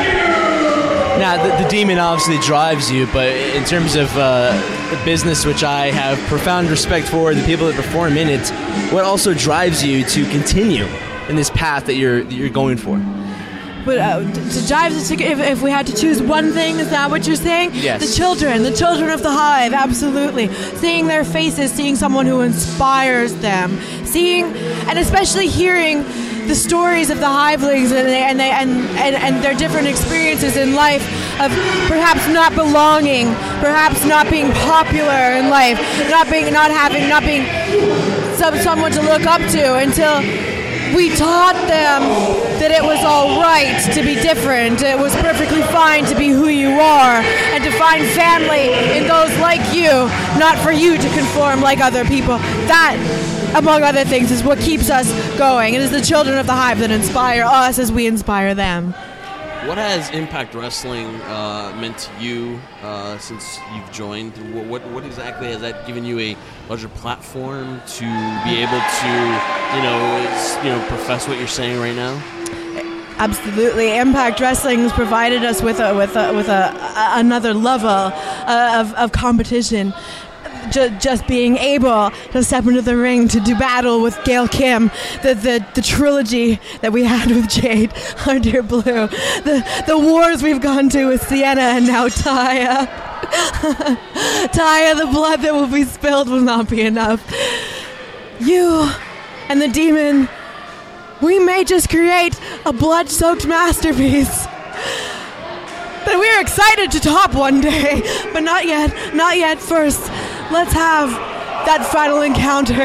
Now, the, the demon obviously drives you, but in terms of uh, the business, which I have profound respect for, the people that perform in it, what also drives you to continue in this path that you're that you're going for? But uh, to drive, if, if we had to choose one thing, is that what you're saying? Yes. The children, the children of the hive, absolutely. Seeing their faces, seeing someone who inspires them, seeing, and especially hearing the stories of the hivelings and they, and, they, and, and and their different experiences in life of perhaps not belonging, perhaps not being popular in life, not being, not having, not being some, someone to look up to until we taught them that it was all right to be different. It was perfectly fine to be who you are and to find family in those like you, not for you to conform like other people. That, among other things, is what keeps us going. It is the children of the hive that inspire us as we inspire them. What has Impact Wrestling uh, meant to you uh, since you've joined? What, what what exactly has that given you a larger platform to be able to, you know, s- you know, profess what you're saying right now? Absolutely, Impact Wrestling has provided us with a with a with a, a another level uh, of of competition. Just, just being able to step into the ring to do battle with Gail Kim, the, the the trilogy that we had with Jade, our dear Blue, the the wars we've gone to with Sienna and now Taya. Taya, the blood that will be spilled will not be enough. You and the demon, we may just create a blood-soaked masterpiece that we're excited to top one day, but not yet, not yet. First, let's have that final encounter.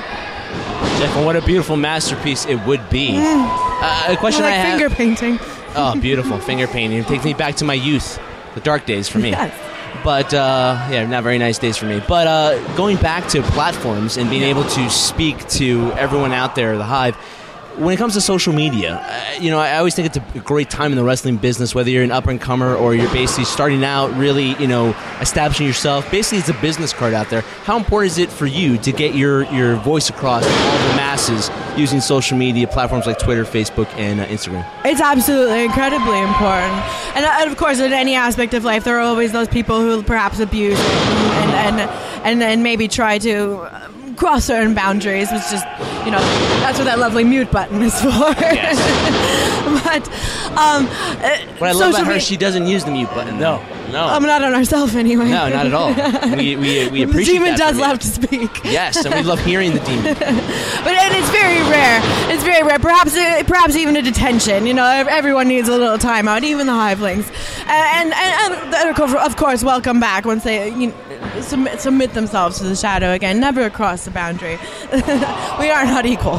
Jeff, and what a beautiful masterpiece it would be. Mm. Uh, a question like I have. finger painting. Oh, beautiful finger painting. It takes me back to my youth, the dark days for me. Yes. But, uh, yeah, not very nice days for me. But uh, going back to platforms and being able to speak to everyone out there, the Hive, when it comes to social media, uh, you know, I always think it's a great time in the wrestling business, whether you're an up-and-comer or you're basically starting out, really, you know, establishing yourself. Basically, it's a business card out there. How important is it for you to get your, your voice across to all the masses using social media platforms like Twitter, Facebook, and uh, Instagram? It's absolutely incredibly important. And, uh, and of course, in any aspect of life, there are always those people who perhaps abuse it and, and, and, and, and maybe try to cross certain boundaries, which just, you know, that's what that lovely mute button is for. Yes. But, um, what I love about her, me- she doesn't use the mute button. No, no. I'm not on ourselves anyway. No, not at all. We we, we appreciate the demon that does love to speak. Yes, and we love hearing the demon. But and it's very rare. It's very rare. Perhaps perhaps even a detention. You know, everyone needs a little time out, even the hivelings. And and, and of course, welcome back once they you know, submit, submit themselves to the shadow again. Never cross the boundary. We are not equals.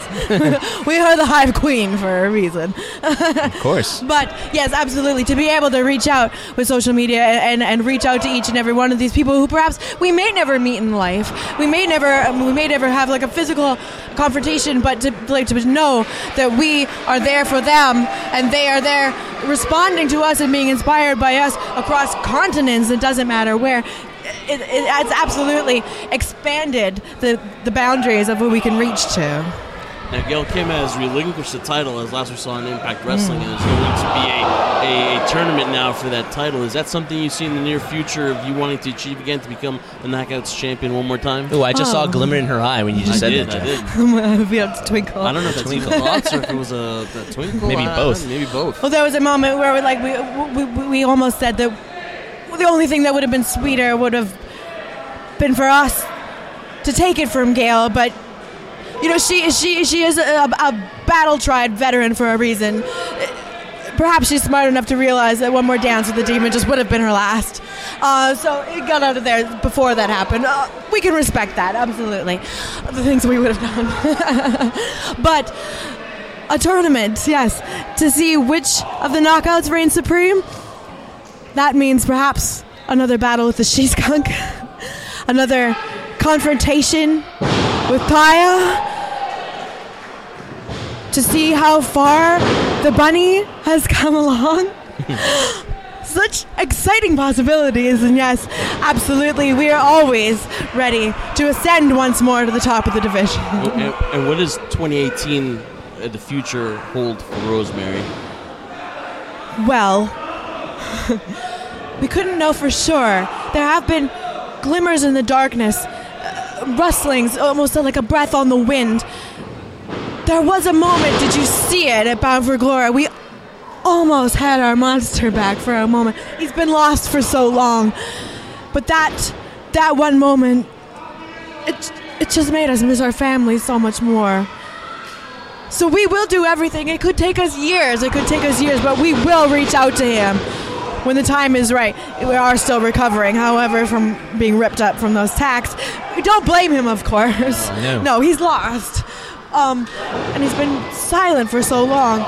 We are the Hive Queen for a reason. Of course. But yes, absolutely. To be able to reach out with social media and, and, and reach out to each and every one of these people who perhaps we may never meet in life. We may never we may never have like a physical confrontation, but to like to know that we are there for them and they are there responding to us and being inspired by us across continents. It doesn't matter where. It, it, it's absolutely expanded the, the boundaries of what we can reach to. Now, Gail Kim has relinquished the title, as last we saw in Impact Wrestling, mm. and there's going to be a, a, a tournament now for that title. Is that something you see in the near future of you wanting to achieve again, to become the Knockouts champion one more time? Oh, I just oh. saw a glimmer in her eye when you just I said did, that, I Jeff. did. I'm going to be able to twinkle. I don't know if that's even thoughts or if it was a, a twinkle. Maybe I, both. I, maybe both. Well, there was a moment where we, like we, we, we almost said that the only thing that would have been sweeter would have been for us to take it from Gail, but you know, she she she is a, a battle-tried veteran for a reason. Perhaps she's smart enough to realize that one more dance with the demon just would have been her last. Uh, so it got out of there before that happened. Uh, we can respect that, absolutely. The things we would have done. But a tournament, yes, to see which of the knockouts reign supreme, that means perhaps another battle with the she-skunk, another confrontation with Taya, to see how far the bunny has come along. such exciting possibilities. And yes, absolutely, we are always ready to ascend once more to the top of the division. And, and what does twenty eighteen, uh, the future, hold for Rosemary? Well, we couldn't know for sure. There have been glimmers in the darkness, uh, rustlings, almost like a breath on the wind. There was a moment, did you see it, at Bound for Glory? We almost had our monster back for a moment. He's been lost for so long. But that that one moment, it, it just made us miss our family so much more. So we will do everything. It could take us years. It could take us years, but we will reach out to him when the time is right. We are still recovering, however, from being ripped up from those tacks. We don't blame him, of course. Oh, no. No, he's lost. Um, and he's been silent for so long.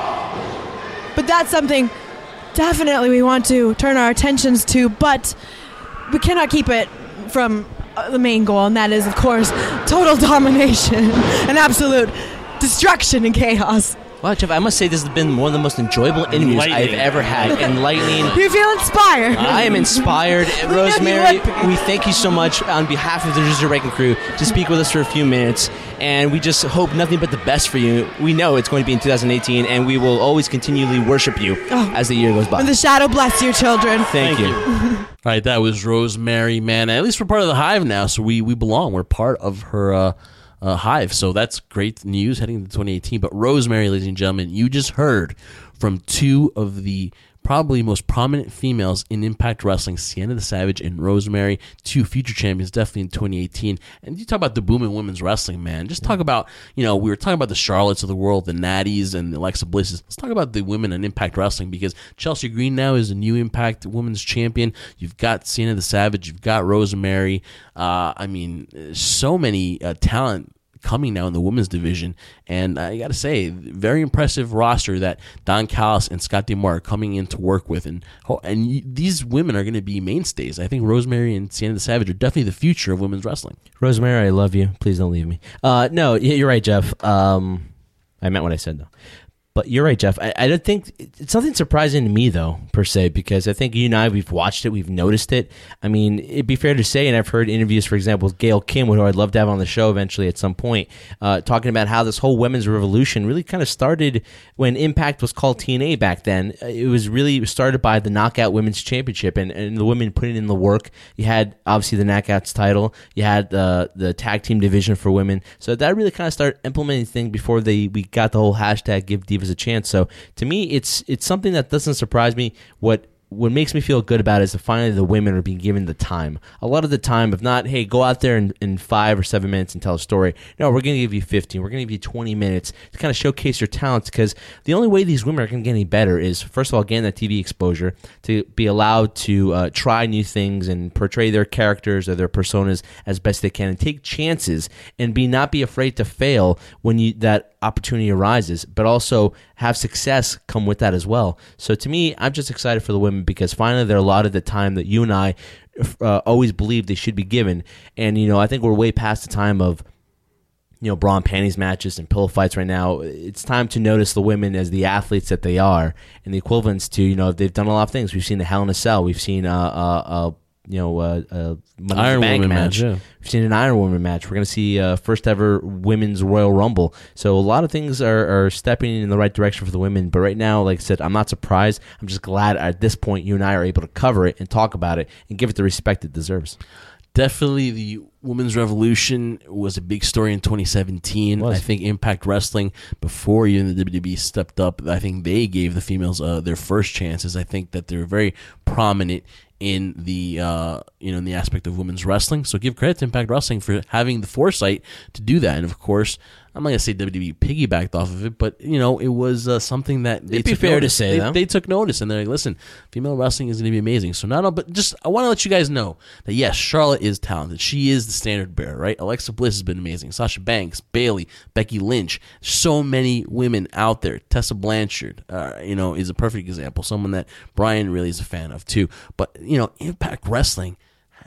But that's something definitely we want to turn our attentions to, but we cannot keep it from uh, the main goal, and that is, of course, total domination and absolute destruction and chaos. Wow, Jeff, I must say this has been one of the most enjoyable interviews I've ever had. Enlightening. You feel inspired? I am inspired. We Rosemary, knew you would be. we thank you so much on behalf of the Jersey Wrecking Crew to speak with us for a few minutes, and we just hope nothing but the best for you. We know it's going to be in two thousand eighteen, and we will always continually worship you Oh. as the year goes by. May the shadow bless you, children. Thank, you. All right, that was Rosemary, man. At least we're part of the Hive now, so we, we belong. We're part of her uh, uh, Hive, so that's great news heading into twenty eighteen. But Rosemary, ladies and gentlemen, you just heard from two of the probably most prominent females in Impact Wrestling, Sienna the Savage and Rosemary, two future champions definitely in twenty eighteen. And you talk about the boom in women's wrestling, man. Just talk about, you know, we were talking about the Charlottes of the world, the Natties and the Alexa Blisses. Let's talk about the women in Impact Wrestling, because Chelsea Green now is a new Impact Women's Champion. You've got Sienna the Savage, you've got Rosemary. Uh, I mean, so many uh, talent coming now in the women's division, and I gotta say, very impressive roster that Don Callis and Scott Demore are coming in to work with, and and y- these women are going to be mainstays. I think Rosemary and Sienna the Savage are definitely the future of women's wrestling. Rosemary, I love you. Please don't leave me. Uh, no, y- you're right, Jeff. Um, I meant what I said, though. But you're right, Jeff. I, I don't think it's something surprising to me, though, per se, because I think you and I, we've watched it, we've noticed it. I mean, it'd be fair to say, and I've heard interviews, for example, with Gail Kim, who I'd love to have on the show eventually at some point, uh, talking about how this whole women's revolution really kind of started when Impact was called T N A back then. It was really started by the Knockout Women's Championship, and, and the women putting in the work. You had, obviously, the Knockouts title. You had uh, the tag team division for women. So that really kind of started implementing things before they we got the whole hashtag Give Divas a Chance. So to me, it's it's something that doesn't surprise me. What what makes me feel good about it is that finally the women are being given the time. A lot of the time, if not, hey, go out there in, in five or seven minutes and tell a story. No, we're going to give you fifteen. We're going to give you twenty minutes to kind of showcase your talents, because the only way these women are going to get any better is, first of all, getting that T V exposure, to be allowed to uh, try new things and portray their characters or their personas as best they can, and take chances and be not be afraid to fail when you that opportunity arises, but also have success come with that as well. So to me, I'm just excited for the women, because finally they're allotted the time that you and I uh, always believed they should be given. And, you know, I think we're way past the time of, you know, bra and panties matches and pillow fights right now. It's time to notice the women as the athletes that they are, and the equivalents to, you know, they've done a lot of things. We've seen the Hell in a Cell. We've seen, uh, uh, uh you know, uh, uh, Money in the Bank Woman match. match, yeah. We've seen an Iron Woman match. We're going to see uh, first ever women's Royal Rumble. So a lot of things are, are stepping in the right direction for the women. But right now, like I said, I'm not surprised. I'm just glad at this point you and I are able to cover it and talk about it and give it the respect it deserves. Definitely the women's revolution was a big story in twenty seventeen. I think Impact Wrestling, before even the W W E stepped up, I think they gave the females uh, their first chances. I think that they're very prominent in the uh, you know in the aspect of women's wrestling. So give credit to Impact Wrestling for having the foresight to do that. And of course, I'm not gonna say W W E piggybacked off of it, but you know it was uh, something that they It'd be took fair to notice. say, they, though. they took notice, and they're like, listen, female wrestling is gonna be amazing. So not all, but just I want to let you guys know that yes, Charlotte is talented. She is the standard bearer, right? Alexa Bliss has been amazing. Sasha Banks, Bayley, Becky Lynch. So many women out there. Tessa Blanchard, uh, you know, is a perfect example. Someone that Brian really is a fan of too. But you know, Impact Wrestling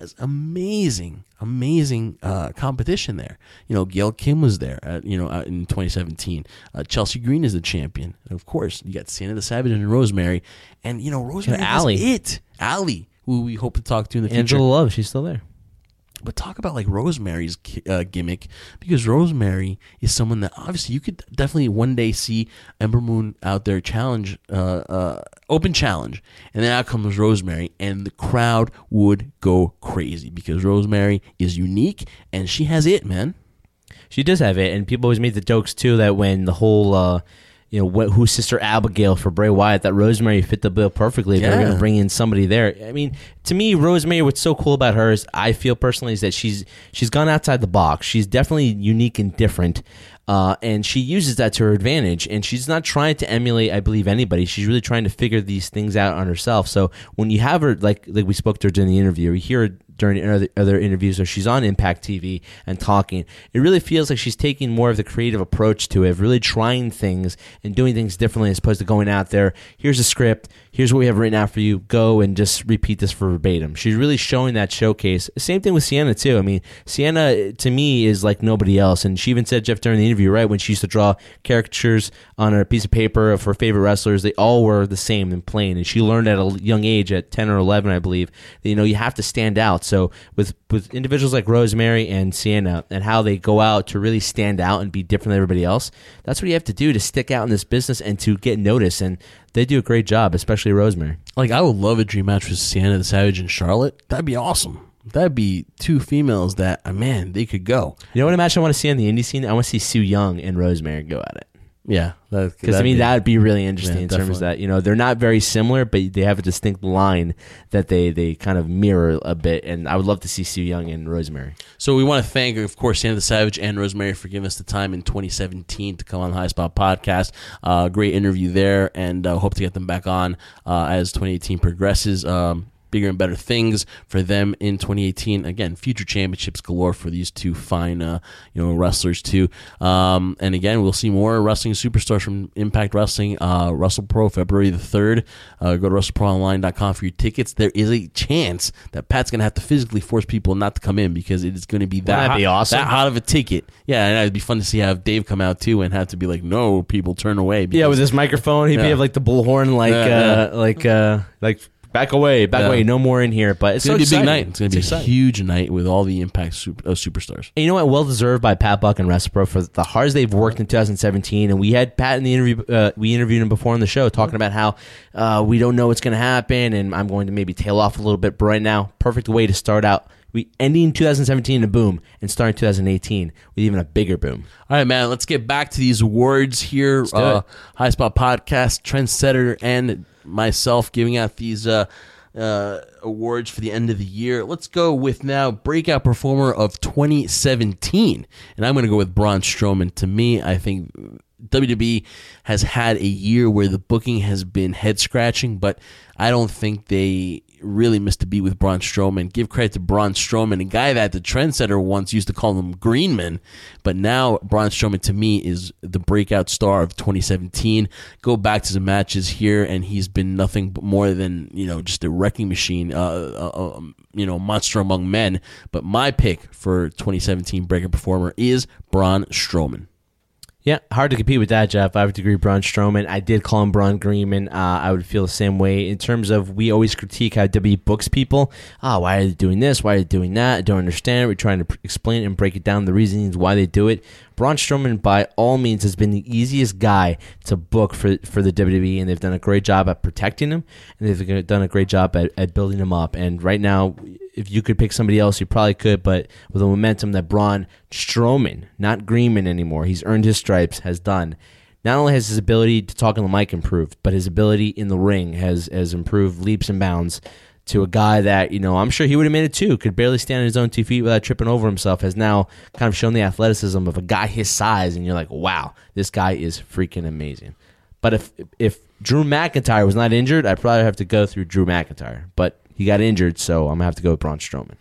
has amazing, amazing uh, competition there. You know, Gail Kim was there, at, you know, uh, in twenty seventeen. Uh, Chelsea Green is the champion. And of course, you got Sienna the Savage and Rosemary. And, you know, Rosemary has it. Allie, who we hope to talk to in the future. Angela Love, she's still there. But talk about like Rosemary's uh, gimmick, because Rosemary is someone that obviously you could definitely one day see Ember Moon out there challenge, uh, uh, open challenge, and then out comes Rosemary, and the crowd would go crazy because Rosemary is unique and she has it, man. She does have it, and people always made the jokes too that when the whole. Uh, You know, what, who's Sister Abigail for Bray Wyatt, that Rosemary fit the bill perfectly. Yeah. They're going to bring in somebody there. I mean, to me, Rosemary, what's so cool about her is, I feel personally, is that she's she's gone outside the box. She's definitely unique and different, uh, and she uses that to her advantage. And she's not trying to emulate, I believe, anybody. She's really trying to figure these things out on herself. So when you have her, like like we spoke to her during the interview, we hear her during other, other interviews where she's on Impact T V and talking, it really feels like she's taking more of the creative approach to it, really trying things and doing things differently as opposed to going out there, here's a script, here's what we have written out for you, go and just repeat this for verbatim. She's really showing that showcase. Same thing with Sienna too. I mean, Sienna to me is like nobody else, and she even said, Jeff, during the interview, right, when she used to draw caricatures on a piece of paper of her favorite wrestlers, they all were the same and plain, and she learned at a young age, at ten or eleven, I believe, that, you know, you have to stand out. So with with individuals like Rosemary and Sienna and how they go out to really stand out and be different than everybody else, that's what you have to do to stick out in this business and to get noticed. And they do a great job, especially Rosemary. Like, I would love a dream match with Sienna the Savage and Charlotte. That'd be awesome. That'd be two females that, uh, man, they could go. You know what match I want to see on the indie scene? I want to see Sue Young and Rosemary go at it. Yeah, because I mean that would be really interesting yeah, in definitely. terms of that. You know, they're not very similar, but they have a distinct line that they, they kind of mirror a bit. And I would love to see Sue Young and Rosemary. So we want to thank, of course, Sienna the Savage and Rosemary for giving us the time in twenty seventeen to come on the High Spot Podcast. Uh, great interview there, and uh, hope to get them back on uh, as twenty eighteen progresses. Um, bigger and better things for them in twenty eighteen. Again, future championships galore for these two fine, uh, you know, wrestlers too. Um, and again, we'll see more wrestling superstars from Impact Wrestling. Uh, WrestlePro, February the third. Uh, go to wrestle pro online dot com for your tickets. There is a chance that Pat's gonna have to physically force people not to come in because it is going to be that That'd hot, be awesome. that hot of a ticket. Yeah, and it'd be fun to see have Dave come out too and have to be like, no, people turn away. Yeah, with his microphone, he'd yeah. be have like the bullhorn, like, yeah, uh, yeah. like, uh, like. Back away, back yeah. away, no more in here. But it's, it's going to so be a big exciting. night. It's going to be it's a exciting. huge night with all the Impact super, uh, superstars. And you know what? Well deserved by Pat Buck and WrestlePro for the hard as they've worked in two thousand seventeen. And we had Pat in the interview. Uh, we interviewed him before on the show, talking about how uh, we don't know what's going to happen, and I'm going to maybe tail off a little bit. But right now, perfect way to start out. We ending two thousand seventeen in a boom and starting two thousand eighteen with even a bigger boom. All right, man. Let's get back to these awards here. Uh, High Spot Podcast, Trendsetter, and myself giving out these. Uh, Uh, awards for the end of the year. Let's go with now Breakout Performer of twenty seventeen, and I'm going to go with Braun Strowman. To me, I think W W E has had a year where the booking has been head scratching, but I don't think they really missed a beat with Braun Strowman. Give credit to Braun Strowman, a guy that the Trendsetter once used to call him Greenman, but now Braun Strowman to me is the breakout star of twenty seventeen. Go back to the matches here, and he's been nothing more than, you know, just a wrecking machine, uh, uh, um, you know, monster among men. But my pick for twenty seventeen breakout performer is Braun Strowman. Yeah, hard to compete with that, Jeff. I would agree, Braun Strowman. I did call him Braun Greenman. Uh, I would feel the same way in terms of we always critique how W W E books people. Ah, oh, why are they doing this? Why are they doing that? I don't understand. We're trying to pr- explain and break it down, the reasons why they do it. Braun Strowman, by all means, has been the easiest guy to book for for the W W E, and they've done a great job at protecting him, and they've done a great job at, at building him up. And right now, if you could pick somebody else, you probably could, but with the momentum that Braun Strowman, not Greenman anymore, he's earned his stripes, has done. Not only has his ability to talk on the mic improved, but his ability in the ring has, has improved leaps and bounds to a guy that, you know, I'm sure he would have made it too, could barely stand on his own two feet without tripping over himself, has now kind of shown the athleticism of a guy his size, and you're like, wow, this guy is freaking amazing. But if if Drew McIntyre was not injured, I'd probably have to go through Drew McIntyre. But he got injured, so I'm going to have to go with Braun Strowman.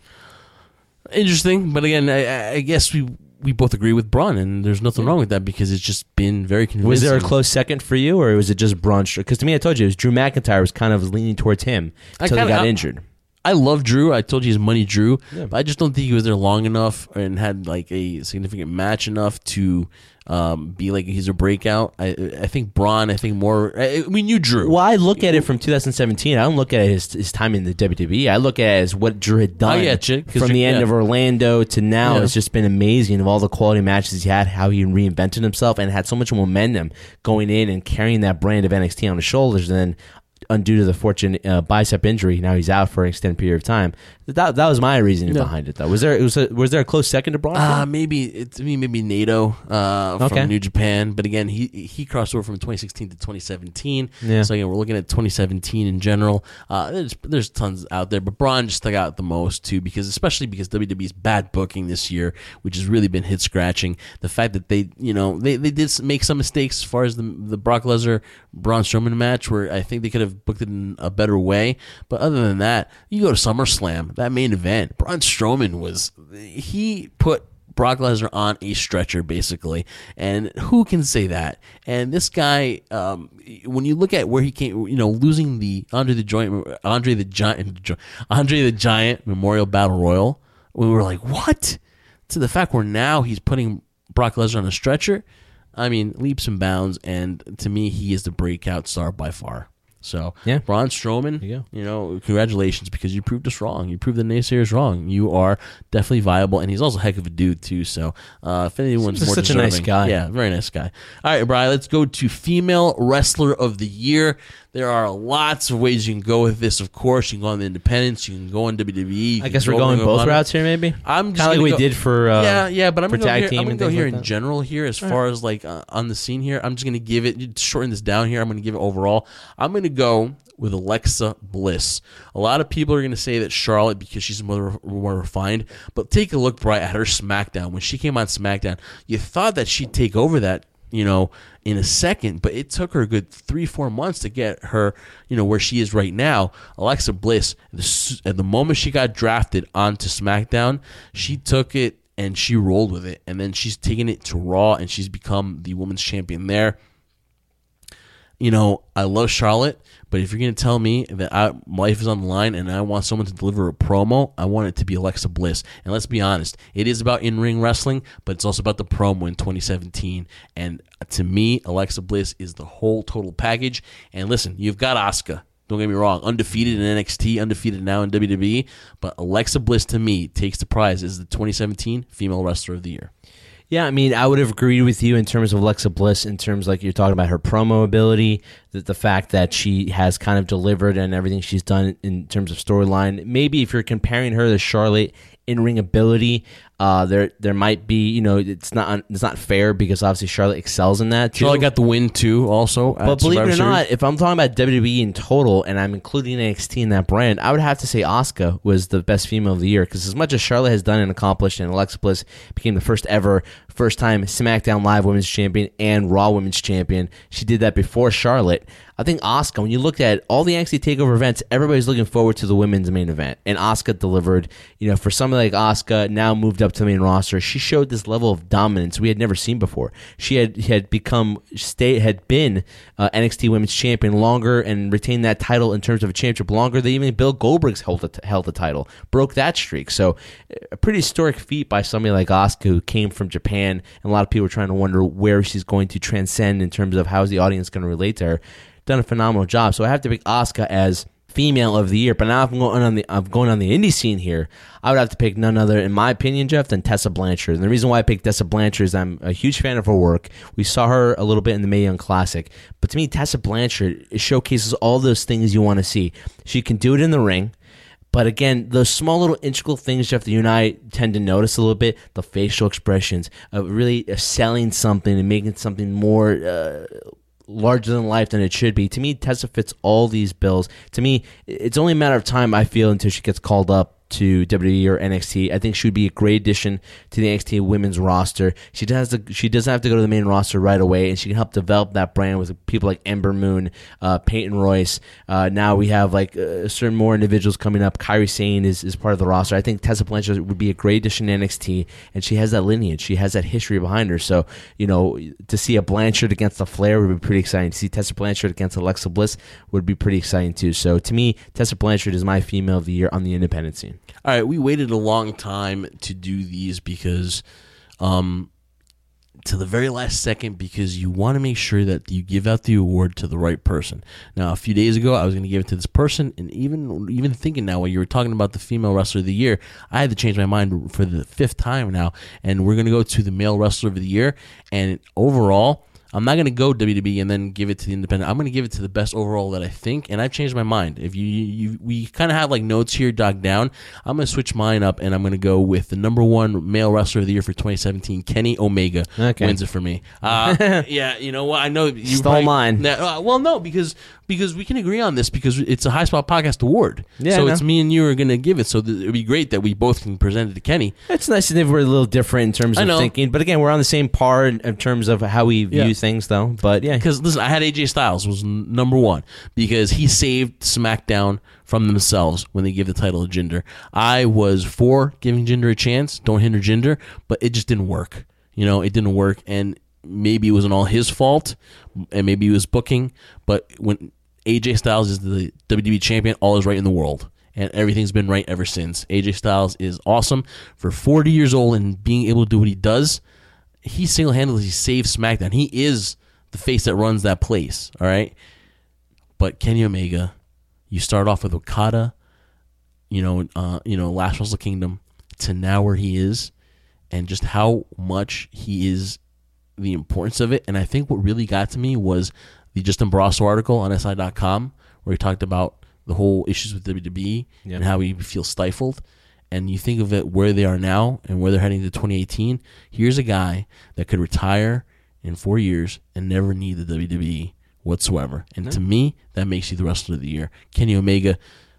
Interesting, but again, I, I guess we we both agree with Braun, and there's nothing wrong with that because it's just been very convincing. Was there a close second for you, or was it just Braun Strowman? Because to me, I told you, it was Drew McIntyre was kind of leaning towards him until he got I, injured. I love Drew. I told you he's money Drew, Yeah. but I just don't think he was there long enough and had like a significant match enough to um, be like he's a breakout. I I think Braun. I think more. I, I mean, you Drew. Well, I look at it from two thousand seventeen. I don't look at it his, his time in the W W E. I look at it as what Drew had done Oh, yeah, chick, 'cause from Drew- the end yeah. of Orlando to now. Yeah. It's just been amazing of all the quality matches he had, how he reinvented himself and had so much momentum going in and carrying that brand of N X T on his shoulders. And then, undue to the fortunate uh, bicep injury, now he's out for an extended period of time. That that was my reasoning No. behind it, though. Was there was a, was there a close second to Braun? Uh, maybe it's I mean, maybe Nato uh, Okay. from New Japan, but again, he he crossed over from twenty sixteen to twenty seventeen. Yeah. So again, we're looking at twenty seventeen in general. Uh, there's there's tons out there, but Braun just stuck out the most too, because especially because W W E's bad booking this year, which has really been hit scratching. The fact that they you know they, they did make some mistakes as far as the the Brock Lesnar Braun Strowman match, where I think they could have booked it in a better way. But other than that, you go to SummerSlam, that main event. Braun Strowman was he put Brock Lesnar on a stretcher basically, and who can say that? And this guy, um, when you look at where he came, you know, losing the Andre the Giant, Andre the Giant, Andre the Giant Memorial Battle Royal, we were like, what? To the fact where now he's putting Brock Lesnar on a stretcher. I mean, leaps and bounds, and to me, he is the breakout star by far. So, yeah. Braun Strowman, you, you know, congratulations, because you proved us wrong. You proved the naysayers wrong. You are definitely viable, and he's also a heck of a dude, too. So, uh, if anyone's Seems more such a deserving, nice guy. Yeah, very nice guy. All right, Brian, let's go to Female Wrestler of the Year. There are lots of ways you can go with this, of course. You can go on the independents. You can go on W W E. I guess we're going both routes here, maybe? I'm just Kind of like gonna we go, did for uh, yeah, yeah, but I'm for gonna go tag here, team I'm gonna and go things here like in that. general here as All far right. as like uh, on the scene here. I'm just gonna give it, you shorten this down here. I'm gonna give it overall. I'm gonna go with Alexa Bliss. A lot of people are gonna say that Charlotte, because she's more, more refined, but take a look, Brian, at her SmackDown. When she came on SmackDown, you thought that she'd take over that, you know, in a second, but it took her a good three, four months to get her, you know, where she is right now. Alexa Bliss, the, at the moment she got drafted onto SmackDown, she took it and she rolled with it, and then she's taken it to Raw, and she's become the women's champion there. You know, I love Charlotte, but if you're going to tell me that I, my life is on the line and I want someone to deliver a promo, I want it to be Alexa Bliss. And let's be honest, it is about in-ring wrestling, but it's also about the promo in twenty seventeen. And to me, Alexa Bliss is the whole total package. And listen, you've got Asuka. Don't get me wrong, undefeated in N X T, undefeated now in W W E, but Alexa Bliss, to me, takes the prize as the twenty seventeen Female Wrestler of the Year. Yeah, I mean, I would have agreed with you in terms of Alexa Bliss, in terms like you're talking about her promo ability, the, the fact that she has kind of delivered and everything she's done in terms of storyline. Maybe if you're comparing her to Charlotte in-ring ability, uh, there there might be, you know, it's not it's not fair because obviously Charlotte excels in that too. Charlotte got the win too, also. But believe it or not, if I'm talking about W W E in total and I'm including N X T in that brand, I would have to say Asuka was the best female of the year, because as much as Charlotte has done and accomplished, and Alexa Bliss became the first ever, first time SmackDown Live Women's Champion and Raw Women's Champion, she did that before Charlotte. I think Asuka, when you look at all the N X T TakeOver events, everybody's looking forward to the women's main event, and Asuka delivered. You know, for somebody like Asuka, now moved up to the main roster, she showed this level of dominance we had never seen before. She had had become, stay, had been uh, N X T Women's Champion longer and retained that title in terms of a championship longer than even Bill Goldberg's held the, held the title, broke that streak. So, a pretty historic feat by somebody like Asuka, who came from Japan, and a lot of people are trying to wonder where she's going to transcend in terms of how is the audience going to relate to her. Done a phenomenal job. So I have to pick Asuka as female of the year. But now if I'm going on the I'm going on the indie scene here, I would have to pick none other, in my opinion, Jeff, than Tessa Blanchard. And the reason why I picked Tessa Blanchard is I'm a huge fan of her work. We saw her a little bit in the Mae Young Classic. But to me, Tessa Blanchard showcases all those things you want to see. She can do it in the ring. But again, those small little integral things, Jeff, that you and I tend to notice a little bit, the facial expressions, uh, really uh, selling something and making something more uh, larger than life than it should be. To me, Tessa fits all these bills. To me, it's only a matter of time, I feel, until she gets called up to W W E or N X T. I think she would be a great addition to the N X T women's roster. She does to, she doesn't have to go to the main roster right away, and she can help develop that brand with people like Ember Moon, uh, Peyton Royce. Uh, now we have like uh, certain more individuals coming up. Kairi Sane is, is part of the roster. I think Tessa Blanchard would be a great addition to N X T, and she has that lineage. She has that history behind her. So, you know, to see a Blanchard against a Flair would be pretty exciting. To see Tessa Blanchard against Alexa Bliss would be pretty exciting too. So to me, Tessa Blanchard is my female of the year on the independent scene. All right, we waited a long time to do these because, um, to the very last second, because you want to make sure that you give out the award to the right person. Now, a few days ago, I was going to give it to this person, and even even thinking now, while you were talking about the female wrestler of the year, I had to change my mind for the fifth time now, and we're going to go to the male wrestler of the year. And overall, I'm not going to go W W E and then give it to the independent. I'm going to give it to the best overall that I think, and I've changed my mind. If you, you we kind of have like notes here docked down, I'm going to switch mine up, and I'm going to go with the number one male wrestler of the year for twenty seventeen, Kenny Omega. Okay. Wins it for me. Uh, yeah, you know what? I know you stole probably, mine. Uh, well, no, because because we can agree on this because it's a High Spot Podcast award. Yeah, so I know. it's me and you are going to give it. So th- it would be great that we both can present it to Kenny. It's nice if we're a little different in terms I of know. thinking, but again, we're on the same par in, in terms of how we view Yeah. things, though. But yeah, Because listen, I had A J Styles was n- number one because he saved SmackDown from themselves when they gave the title to Jinder. I was for giving Jinder a chance, don't hinder Jinder, but it just didn't work. You know, it didn't work, and maybe it wasn't all his fault, and maybe it was booking. But when A J Styles is the W W E champion, all is right in the world. And everything's been right ever since. A J Styles is awesome. For forty years old and being able to do what he does, he single-handedly saved SmackDown. He is the face that runs that place, all right? But Kenny Omega, you start off with Okada, you know, uh, you know, last Wrestle Kingdom, to now where he is, and just how much he is, the importance of it. And I think what really got to me was the Justin Barrasso article on S I dot com, where he talked about the whole issues with W W E Yeah. and how he feels stifled. And you think of it where they are now and where they're heading to twenty eighteen. Here's a guy that could retire in four years and never need the W W E whatsoever. And No. to me, that makes you the wrestler of the year. Kenny Omega,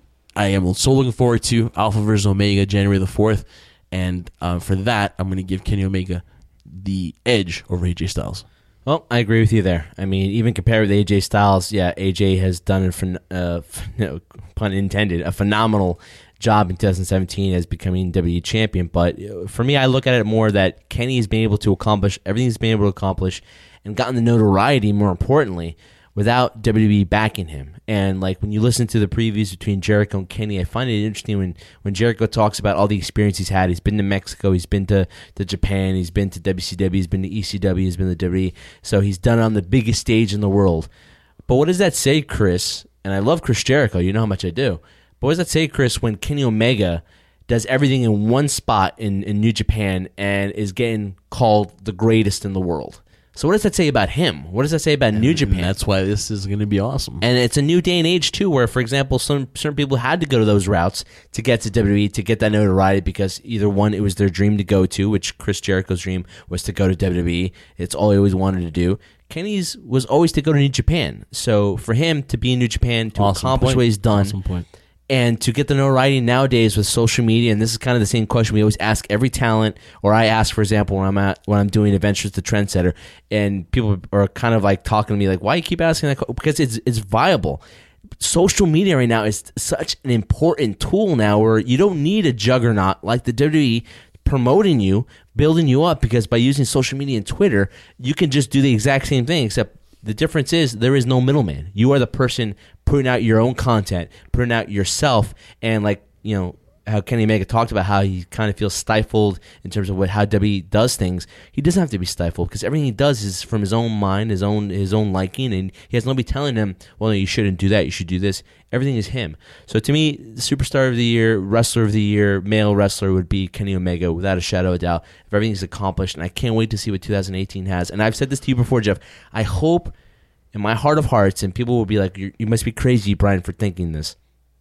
I am so looking forward to Alpha versus Omega January the fourth. And uh, for that, I'm going to give Kenny Omega the edge over A J Styles. Well, I agree with you there. I mean, even compared with A J Styles, yeah, A J has done, a phen- uh, no, pun intended, a phenomenal job in twenty seventeen as becoming W W E champion. But for me, I look at it more that Kenny has been able to accomplish everything he's been able to accomplish and gotten the notoriety, more importantly, without W W E backing him. And like when you listen to the previews between Jericho and Kenny, I find it interesting when, when Jericho talks about all the experience he's had. He's been to Mexico, he's been to, to Japan, he's been to W C W, he's been to E C W, he's been to W W E. So he's done it on the biggest stage in the world. But what does that say, Chris? And I love Chris Jericho, you know how much I do. But what does that say, Chris, when Kenny Omega does everything in one spot in, in New Japan and is getting called the greatest in the world? So what does that say about him? What does that say about New Japan? And that's why this is going to be awesome. And it's a new day and age, too, where, for example, some certain people had to go to those routes to get to W W E, to get that notoriety, because either one, it was their dream to go to, which Chris Jericho's dream was to go to W W E. It's all he always wanted to do. Kenny's was always to go to New Japan. So for him to be in New Japan, to Awesome accomplish point. what he's done, Awesome point. and to get the notoriety nowadays with social media, and this is kind of the same question we always ask every talent, or I ask, for example, when I'm at when I'm doing Adventures to Trendsetter, and people are kind of like talking to me like, "Why you keep asking that?" Because it's it's viable. Social media right now is such an important tool now, where you don't need a juggernaut like the W W E promoting you, building you up, because by using social media and Twitter, you can just do the exact same thing, except the difference is there is no middleman. You are the person putting out your own content, putting out yourself, and like, you know, how Kenny Omega talked about how he kind of feels stifled in terms of what how W W E does things. He doesn't have to be stifled because everything he does is from his own mind, his own his own liking, and he has nobody telling him, well, no, you shouldn't do that, you should do this. Everything is him. So to me, the superstar of the year, wrestler of the year, male wrestler would be Kenny Omega without a shadow of a doubt. If everything's accomplished, and I can't wait to see what two thousand eighteen has. And I've said this to you before, Jeff. I hope in my heart of hearts, and people will be like, you must be crazy, Brian, for thinking this.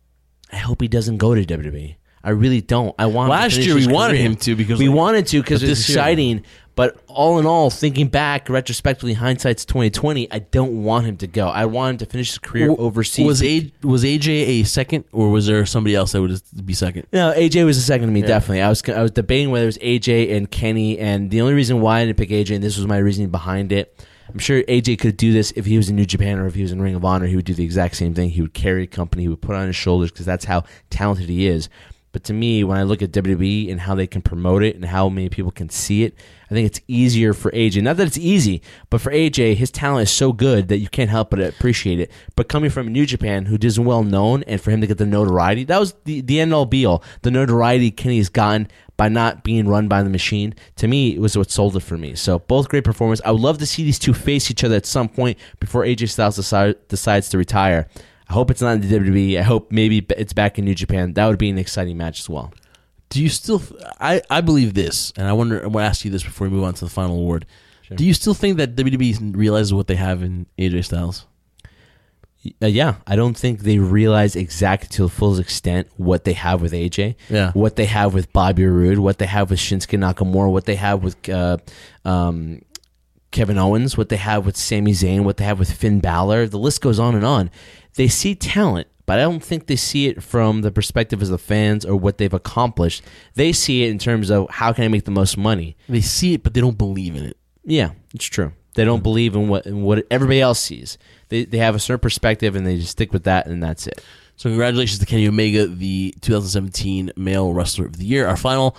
I hope he doesn't go to W W E. I really don't. I want Last him to year finish we his wanted career. him to because we like, wanted to because but it's this year- exciting. But all in all, thinking back, retrospectively, hindsight's twenty twenty. I don't want him to go. I want him to finish his career W- overseas. Was A was A J a second, or was there somebody else that would be second? No, A J was a second to me, Yeah. definitely. I was I was debating whether it was A J and Kenny, and the only reason why I didn't pick A J, and this was my reasoning behind it, I'm sure A J could do this if he was in New Japan or if he was in Ring of Honor. He would do the exact same thing. He would carry a company. He would put it on his shoulders because that's how talented he is. But to me, when I look at W W E and how they can promote it and how many people can see it, I think it's easier for A J. Not that it's easy, but for A J, his talent is so good that you can't help but appreciate it. But coming from New Japan, who isn't well known, and for him to get the notoriety, that was the, the end all be all. The notoriety Kenny's gotten by not being run by the machine, to me, it was what sold it for me. So both great performers. I would love to see these two face each other at some point before A J Styles decide, decides to retire. I hope it's not in the W W E. I hope maybe it's back in New Japan. That would be an exciting match as well. Do you still? I, I believe this, and I wonder. I want to ask you this before we move on to the final award. Sure. Do you still think that W W E realizes what they have in A J Styles? Uh, yeah, I don't think they realize exactly to the full extent what they have with A J, yeah. what they have with Bobby Roode, what they have with Shinsuke Nakamura, what they have with uh, um, Kevin Owens, what they have with Sami Zayn, what they have with Finn Balor. The list goes on and on. They see talent, but I don't think they see it from the perspective as the fans or what they've accomplished. They see it in terms of how can I make the most money. They see it, but they don't believe in it. Yeah, it's true. They don't believe in what in what everybody else sees. They they have a certain perspective, and they just stick with that, and that's it. So congratulations to Kenny Omega, the two thousand seventeen Male Wrestler of the Year. Our final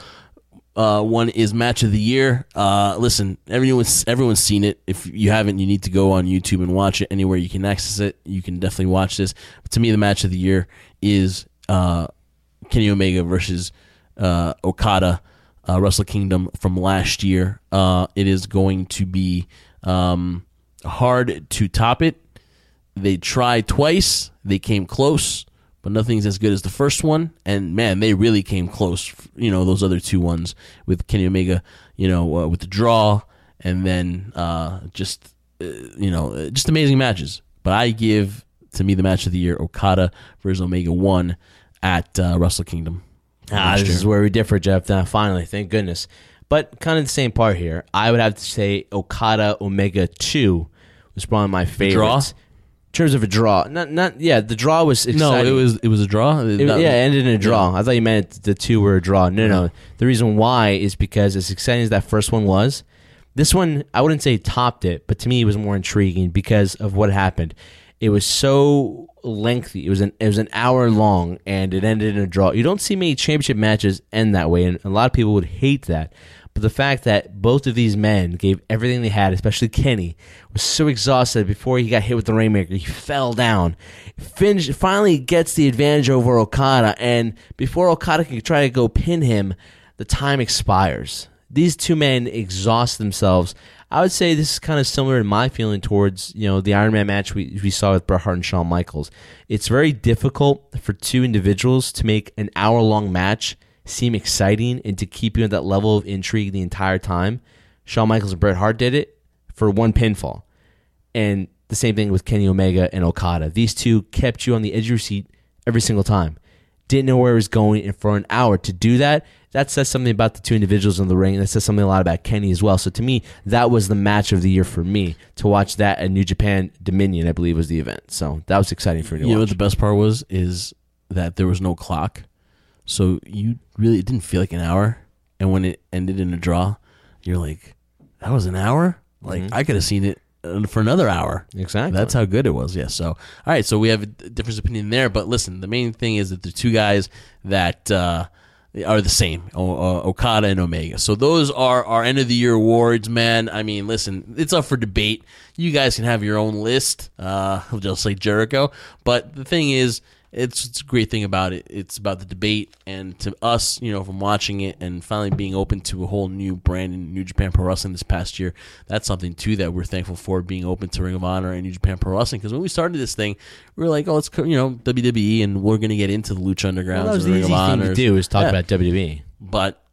uh, one is Match of the Year. Uh, listen, everyone's everyone's seen it. If you haven't, you need to go on YouTube and watch it. Anywhere you can access it, you can definitely watch this. But to me, the Match of the Year is uh, Kenny Omega versus uh, Okada, uh, Wrestle Kingdom from last year. Uh, it is going to be um, hard to top it. They tried twice. They came close, but nothing's as good as the first one. And, man, they really came close, you know, those other two ones with Kenny Omega, you know, uh, with the draw and then uh, just, uh, you know, just amazing matches. But I give, to me, the Match of the Year, Okada versus Omega one at uh, Wrestle Kingdom. Ah, this is where we differ, Jeff. Uh, finally, thank goodness. But kind of the same part here. I would have to say Okada Omega two was probably my favorite. Draw? In terms of a draw, not not yeah, the draw was exciting. No, it was it was a draw. It, yeah, it ended in a draw. Yeah. I thought you meant the two were a draw. No, no. The reason why is because as exciting as that first one was, this one I wouldn't say topped it, but to me it was more intriguing because of what happened. It was so lengthy. It was an it was an hour long, and it ended in a draw. You don't see many championship matches end that way, and a lot of people would hate that. But the fact that both of these men gave everything they had, especially Kenny, was so exhausted before he got hit with the Rainmaker. He fell down. Finn finally gets the advantage over Okada, and before Okada can try to go pin him, the time expires. These two men exhaust themselves. I would say this is kind of similar to my feeling towards, you know, the Iron Man match we, we saw with Bret Hart and Shawn Michaels. It's very difficult for two individuals to make an hour-long match seem exciting and to keep you at that level of intrigue the entire time. Shawn Michaels and Bret Hart did it for one pinfall. And the same thing with Kenny Omega and Okada. These two kept you on the edge of your seat every single time. Didn't know where it was going, and for an hour to do that, that says something about the two individuals in the ring. That says something a lot about Kenny as well. So to me, that was the match of the year for me, to watch that at New Japan Dominion, I believe was the event. So that was exciting for me to you watch. know what the best part was? Is that there was no clock. So you really, it didn't feel like an hour. And when it ended in a draw, you're like, that was an hour? Like, mm-hmm. I could have seen it for another hour. Exactly. That's how good it was, yes. So, all right, so we have a different opinion there. But listen, the main thing is that the two guys that uh, are the same, o- uh, Okada and Omega. So those are our end-of-the-year awards, man. I mean, listen, it's up for debate. You guys can have your own list, uh, just like Jericho. But the thing is, It's, it's a great thing about it. It's about the debate, and to us, you know, from watching it and finally being open to a whole new brand in New Japan Pro Wrestling this past year, that's something, too, that we're thankful for, being open to Ring of Honor and New Japan Pro Wrestling. Because when we started this thing, we were like, oh, it's, you know, W W E, and we're going to get into the Lucha Underground. Well, that was the easy thing to do, is talk yeah. about W W E. But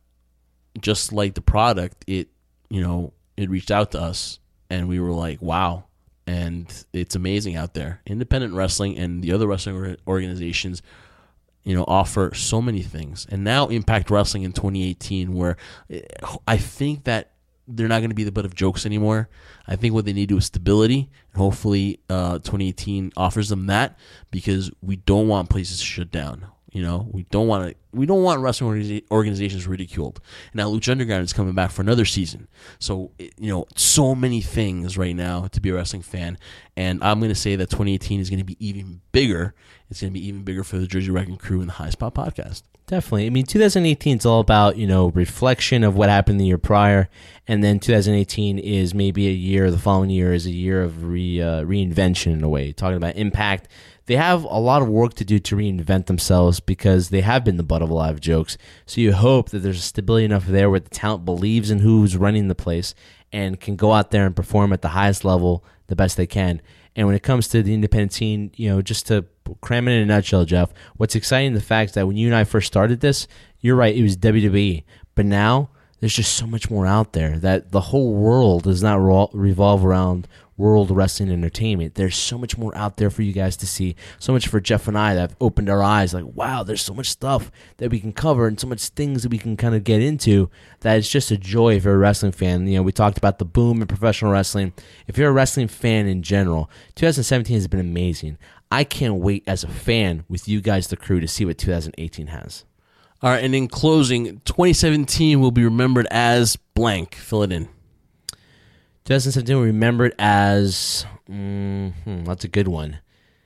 just like the product, it, you know, it reached out to us, and we were like, wow. And it's amazing out there. Independent wrestling and the other wrestling organizations, you know, offer so many things. And now Impact Wrestling in twenty eighteen, where I think that they're not going to be the butt of jokes anymore. I think what they need to do is stability, and hopefully uh, twenty eighteen offers them that, because we don't want places to shut down. You know, we don't want to. We don't want wrestling organiza- organizations ridiculed. Now, Lucha Underground is coming back for another season. So, it, you know, so many things right now to be a wrestling fan. And I'm going to say that twenty eighteen is going to be even bigger. It's going to be even bigger for the Jersey Wrecking Crew and the High Spot Podcast. Definitely. I mean, twenty eighteen is all about, you know, reflection of what happened the year prior, and then twenty eighteen is maybe a year, the following year is a year of re, uh, reinvention in a way, talking about Impact. They have a lot of work to do to reinvent themselves because they have been the butt of a lot of jokes. So you hope that there's a stability enough there where the talent believes in who's running the place and can go out there and perform at the highest level the best they can. And when it comes to the independent scene, you know, just to cram it in a nutshell, Jeff, what's exciting the fact that when you and I first started this, you're right, it was W W E. But now there's just so much more out there that the whole world does not ro- revolve around World Wrestling Entertainment. There's so much more out there for you guys to see. So much for Jeff and I that have opened our eyes. Like, wow, there's so much stuff that we can cover and so much things that we can kind of get into that it's just a joy if you're a wrestling fan. You know, we talked about the boom in professional wrestling. If you're a wrestling fan in general, twenty seventeen has been amazing. I can't wait as a fan with you guys, the crew, to see what two thousand eighteen has. All right, and in closing, twenty seventeen will be remembered as blank. Fill it in. twenty seventeen will be remembered as, mm, that's a good one,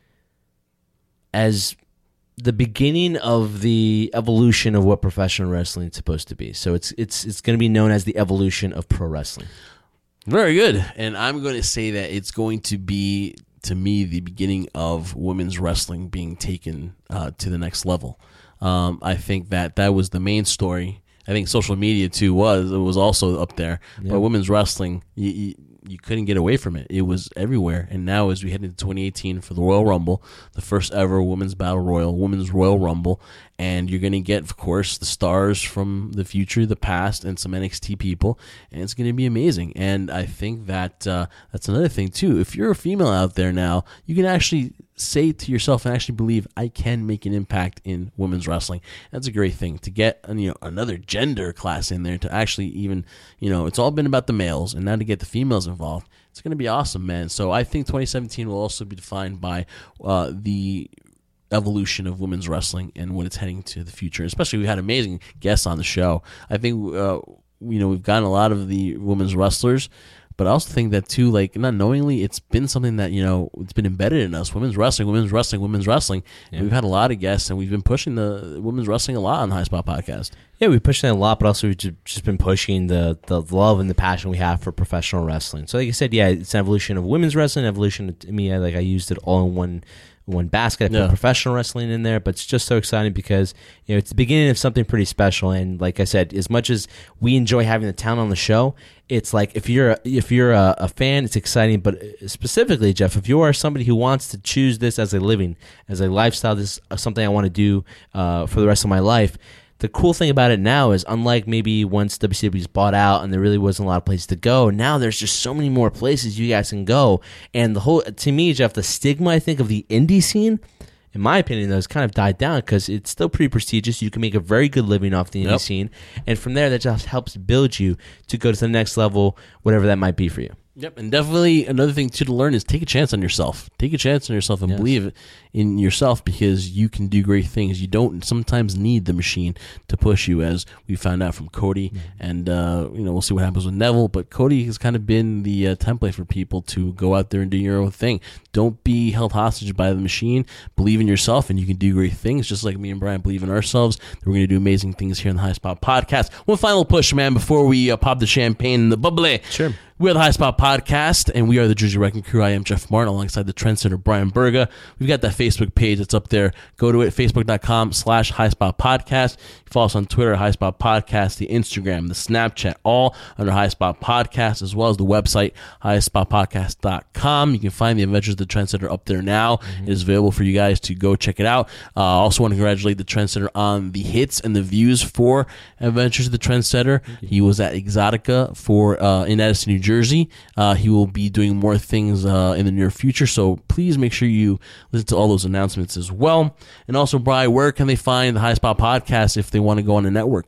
as the beginning of the evolution of what professional wrestling is supposed to be. So it's it's it's going to be known as the evolution of pro wrestling. Very good. And I'm going to say that it's going to be, to me, the beginning of women's wrestling being taken uh, to the next level. Um, I think that that was the main story. I think social media too was it was also up there, yeah. But women's wrestling, you, you, you couldn't get away from it. It was everywhere. And now, as we head into twenty eighteen for the Royal Rumble, the first ever women's battle royal, women's Royal Rumble, and you're going to get, of course, the stars from the future, the past, and some N X T people, and it's going to be amazing. And I think that uh, that's another thing too. If you're a female out there now, you can actually say to yourself and actually believe I can make an impact in women's wrestling. That's a great thing to get, you know, another gender class in there to actually even, you know, it's all been about the males, and now to get the females involved, it's going to be awesome, man. So I think twenty seventeen will also be defined by uh, the evolution of women's wrestling and what it's heading to the future. Especially, we had amazing guests on the show. I think uh, you know we've gotten a lot of the women's wrestlers. But I also think that, too, like, not knowingly, it's been something that, you know, it's been embedded in us. Women's wrestling, women's wrestling, women's wrestling. Yeah. And we've had a lot of guests, and we've been pushing the women's wrestling a lot on the High Spot Podcast. Yeah, we've pushed it a lot, but also we've just been pushing the, the love and the passion we have for professional wrestling. So, like I said, yeah, it's an evolution of women's wrestling, evolution of, to me, I, like, I used it all in one one basket. I put yeah. professional wrestling in there, but it's just so exciting because, you know, it's the beginning of something pretty special. And like I said, as much as we enjoy having the talent on the show, it's like if you're a, if you're a, a fan, it's exciting. But specifically, Jeff, if you are somebody who wants to choose this as a living, as a lifestyle, this is something I want to do uh, for the rest of my life. The cool thing about it now is, unlike maybe once W C W was bought out and there really wasn't a lot of places to go, now there's just so many more places you guys can go. And the whole, to me, Jeff, the stigma, I think, of the indie scene, in my opinion, though, has kind of died down because it's still pretty prestigious. You can make a very good living off the indie yep. scene. And from there, that just helps build you to go to the next level, whatever that might be for you. Yep, and definitely another thing too to learn is take a chance on yourself. Take a chance on yourself and yes. believe in yourself because you can do great things. You don't sometimes need the machine to push you, as we found out from Cody. Mm-hmm. And uh, you know, we'll see what happens with Neville. But Cody has kind of been the uh, template for people to go out there and do your own thing. Don't be held hostage by the machine. Believe in yourself, and you can do great things. Just like me and Brian believe in ourselves. We're going to do amazing things here in the High Spot Podcast. One final push, man, before we uh, pop the champagne and the bubbly. Sure. We are the High Spot Podcast, and we are the Jersey Wrecking Crew. I am Jeff Martin, alongside the trendsetter Brian Berga. We've got that Facebook page that's up there. Go to it, facebook.com slash High Spot Podcast. Follow us on Twitter, High Spot Podcast, the Instagram, the Snapchat, all under High Spot Podcast, as well as the website, high spot podcast dot com. You can find the Adventures of the Trendsetter up there now. Mm-hmm. It is available for you guys to go check it out. I uh, also want to congratulate the Trendsetter on the hits and the views for Adventures of the Trendsetter. He was at Exotica for uh, in Edison, New Jersey. Uh, he will be doing more things uh, in the near future, so please make sure you listen to all those announcements as well. And also, Brian, where can they find the High Spot Podcast if they want to go on the network?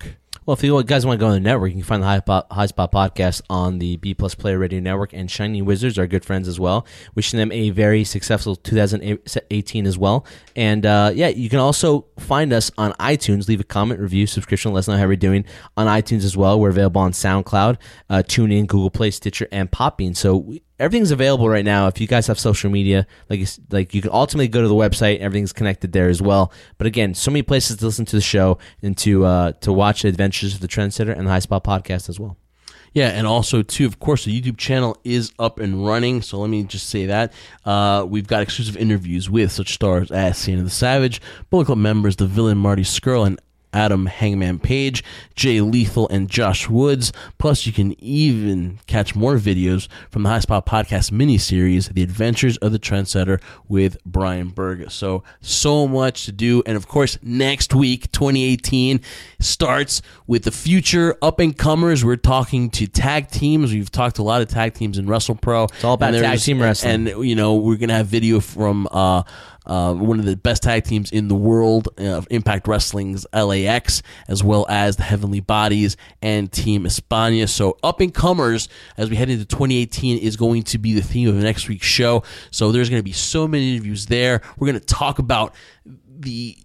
Well, if you guys want to go on the network, you can find the High Spot, High Spot podcast on the B Plus Player Radio Network, and Shining Wizards are good friends as well. Wishing them a very successful two thousand eighteen as well. And uh, yeah, you can also find us on iTunes. Leave a comment, review, subscription. Let us know how we're doing on iTunes as well. We're available on SoundCloud, uh, TuneIn, Google Play, Stitcher, and Podbean. So we, everything's available right now. If you guys have social media, like like you can ultimately go to the website. Everything's connected there as well. But again, so many places to listen to the show and to uh, to watch the Adventures of the Trendsetter and the High Spot podcast as well. Yeah, and also, too, of course, the YouTube channel is up and running, so let me just say that. Uh, we've got exclusive interviews with such stars as Sienna the Savage, Bullet Club members The Villain Marty Skrull, and Adam Hangman Page, Jay Lethal, and Josh Woods. Plus, you can even catch more videos from the High Spot Podcast miniseries, The Adventures of the Trendsetter with Brian Berga. So, so much to do. And, of course, next week, twenty eighteen, starts with the future up-and-comers. We're talking to tag teams. We've talked to a lot of tag teams in WrestlePro. It's all about tag team wrestling. And, you know, we're going to have video from... Uh, Uh, one of the best tag teams in the world, uh, Impact Wrestling's L A X, as well as the Heavenly Bodies and Team España. So up-and-comers, as we head into twenty eighteen, is going to be the theme of next week's show. So there's going to be so many interviews there. We're going to talk about the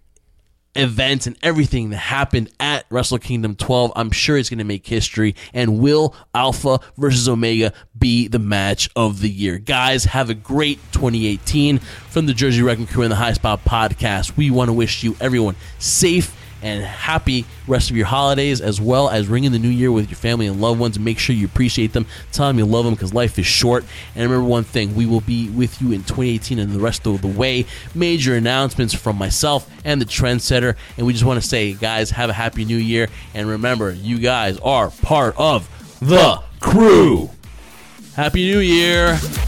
events and everything that happened at Wrestle Kingdom twelve. I'm sure it's going to make history. And will Alpha versus Omega be the match of the year? Guys, have a great twenty eighteen. From the Jersey Wrecking Crew and the High Spot Podcast, we want to wish you, everyone, safe and happy rest of your holidays, as well as ringing the new year with your family and loved ones. Make sure you appreciate them. Tell them you love them, because life is short. And remember one thing, we will be with you in twenty eighteen and the rest of the way. Major announcements from myself and the Trendsetter. And we just want to say, guys, have a happy new year. And remember, you guys are part of the crew. Happy New Year.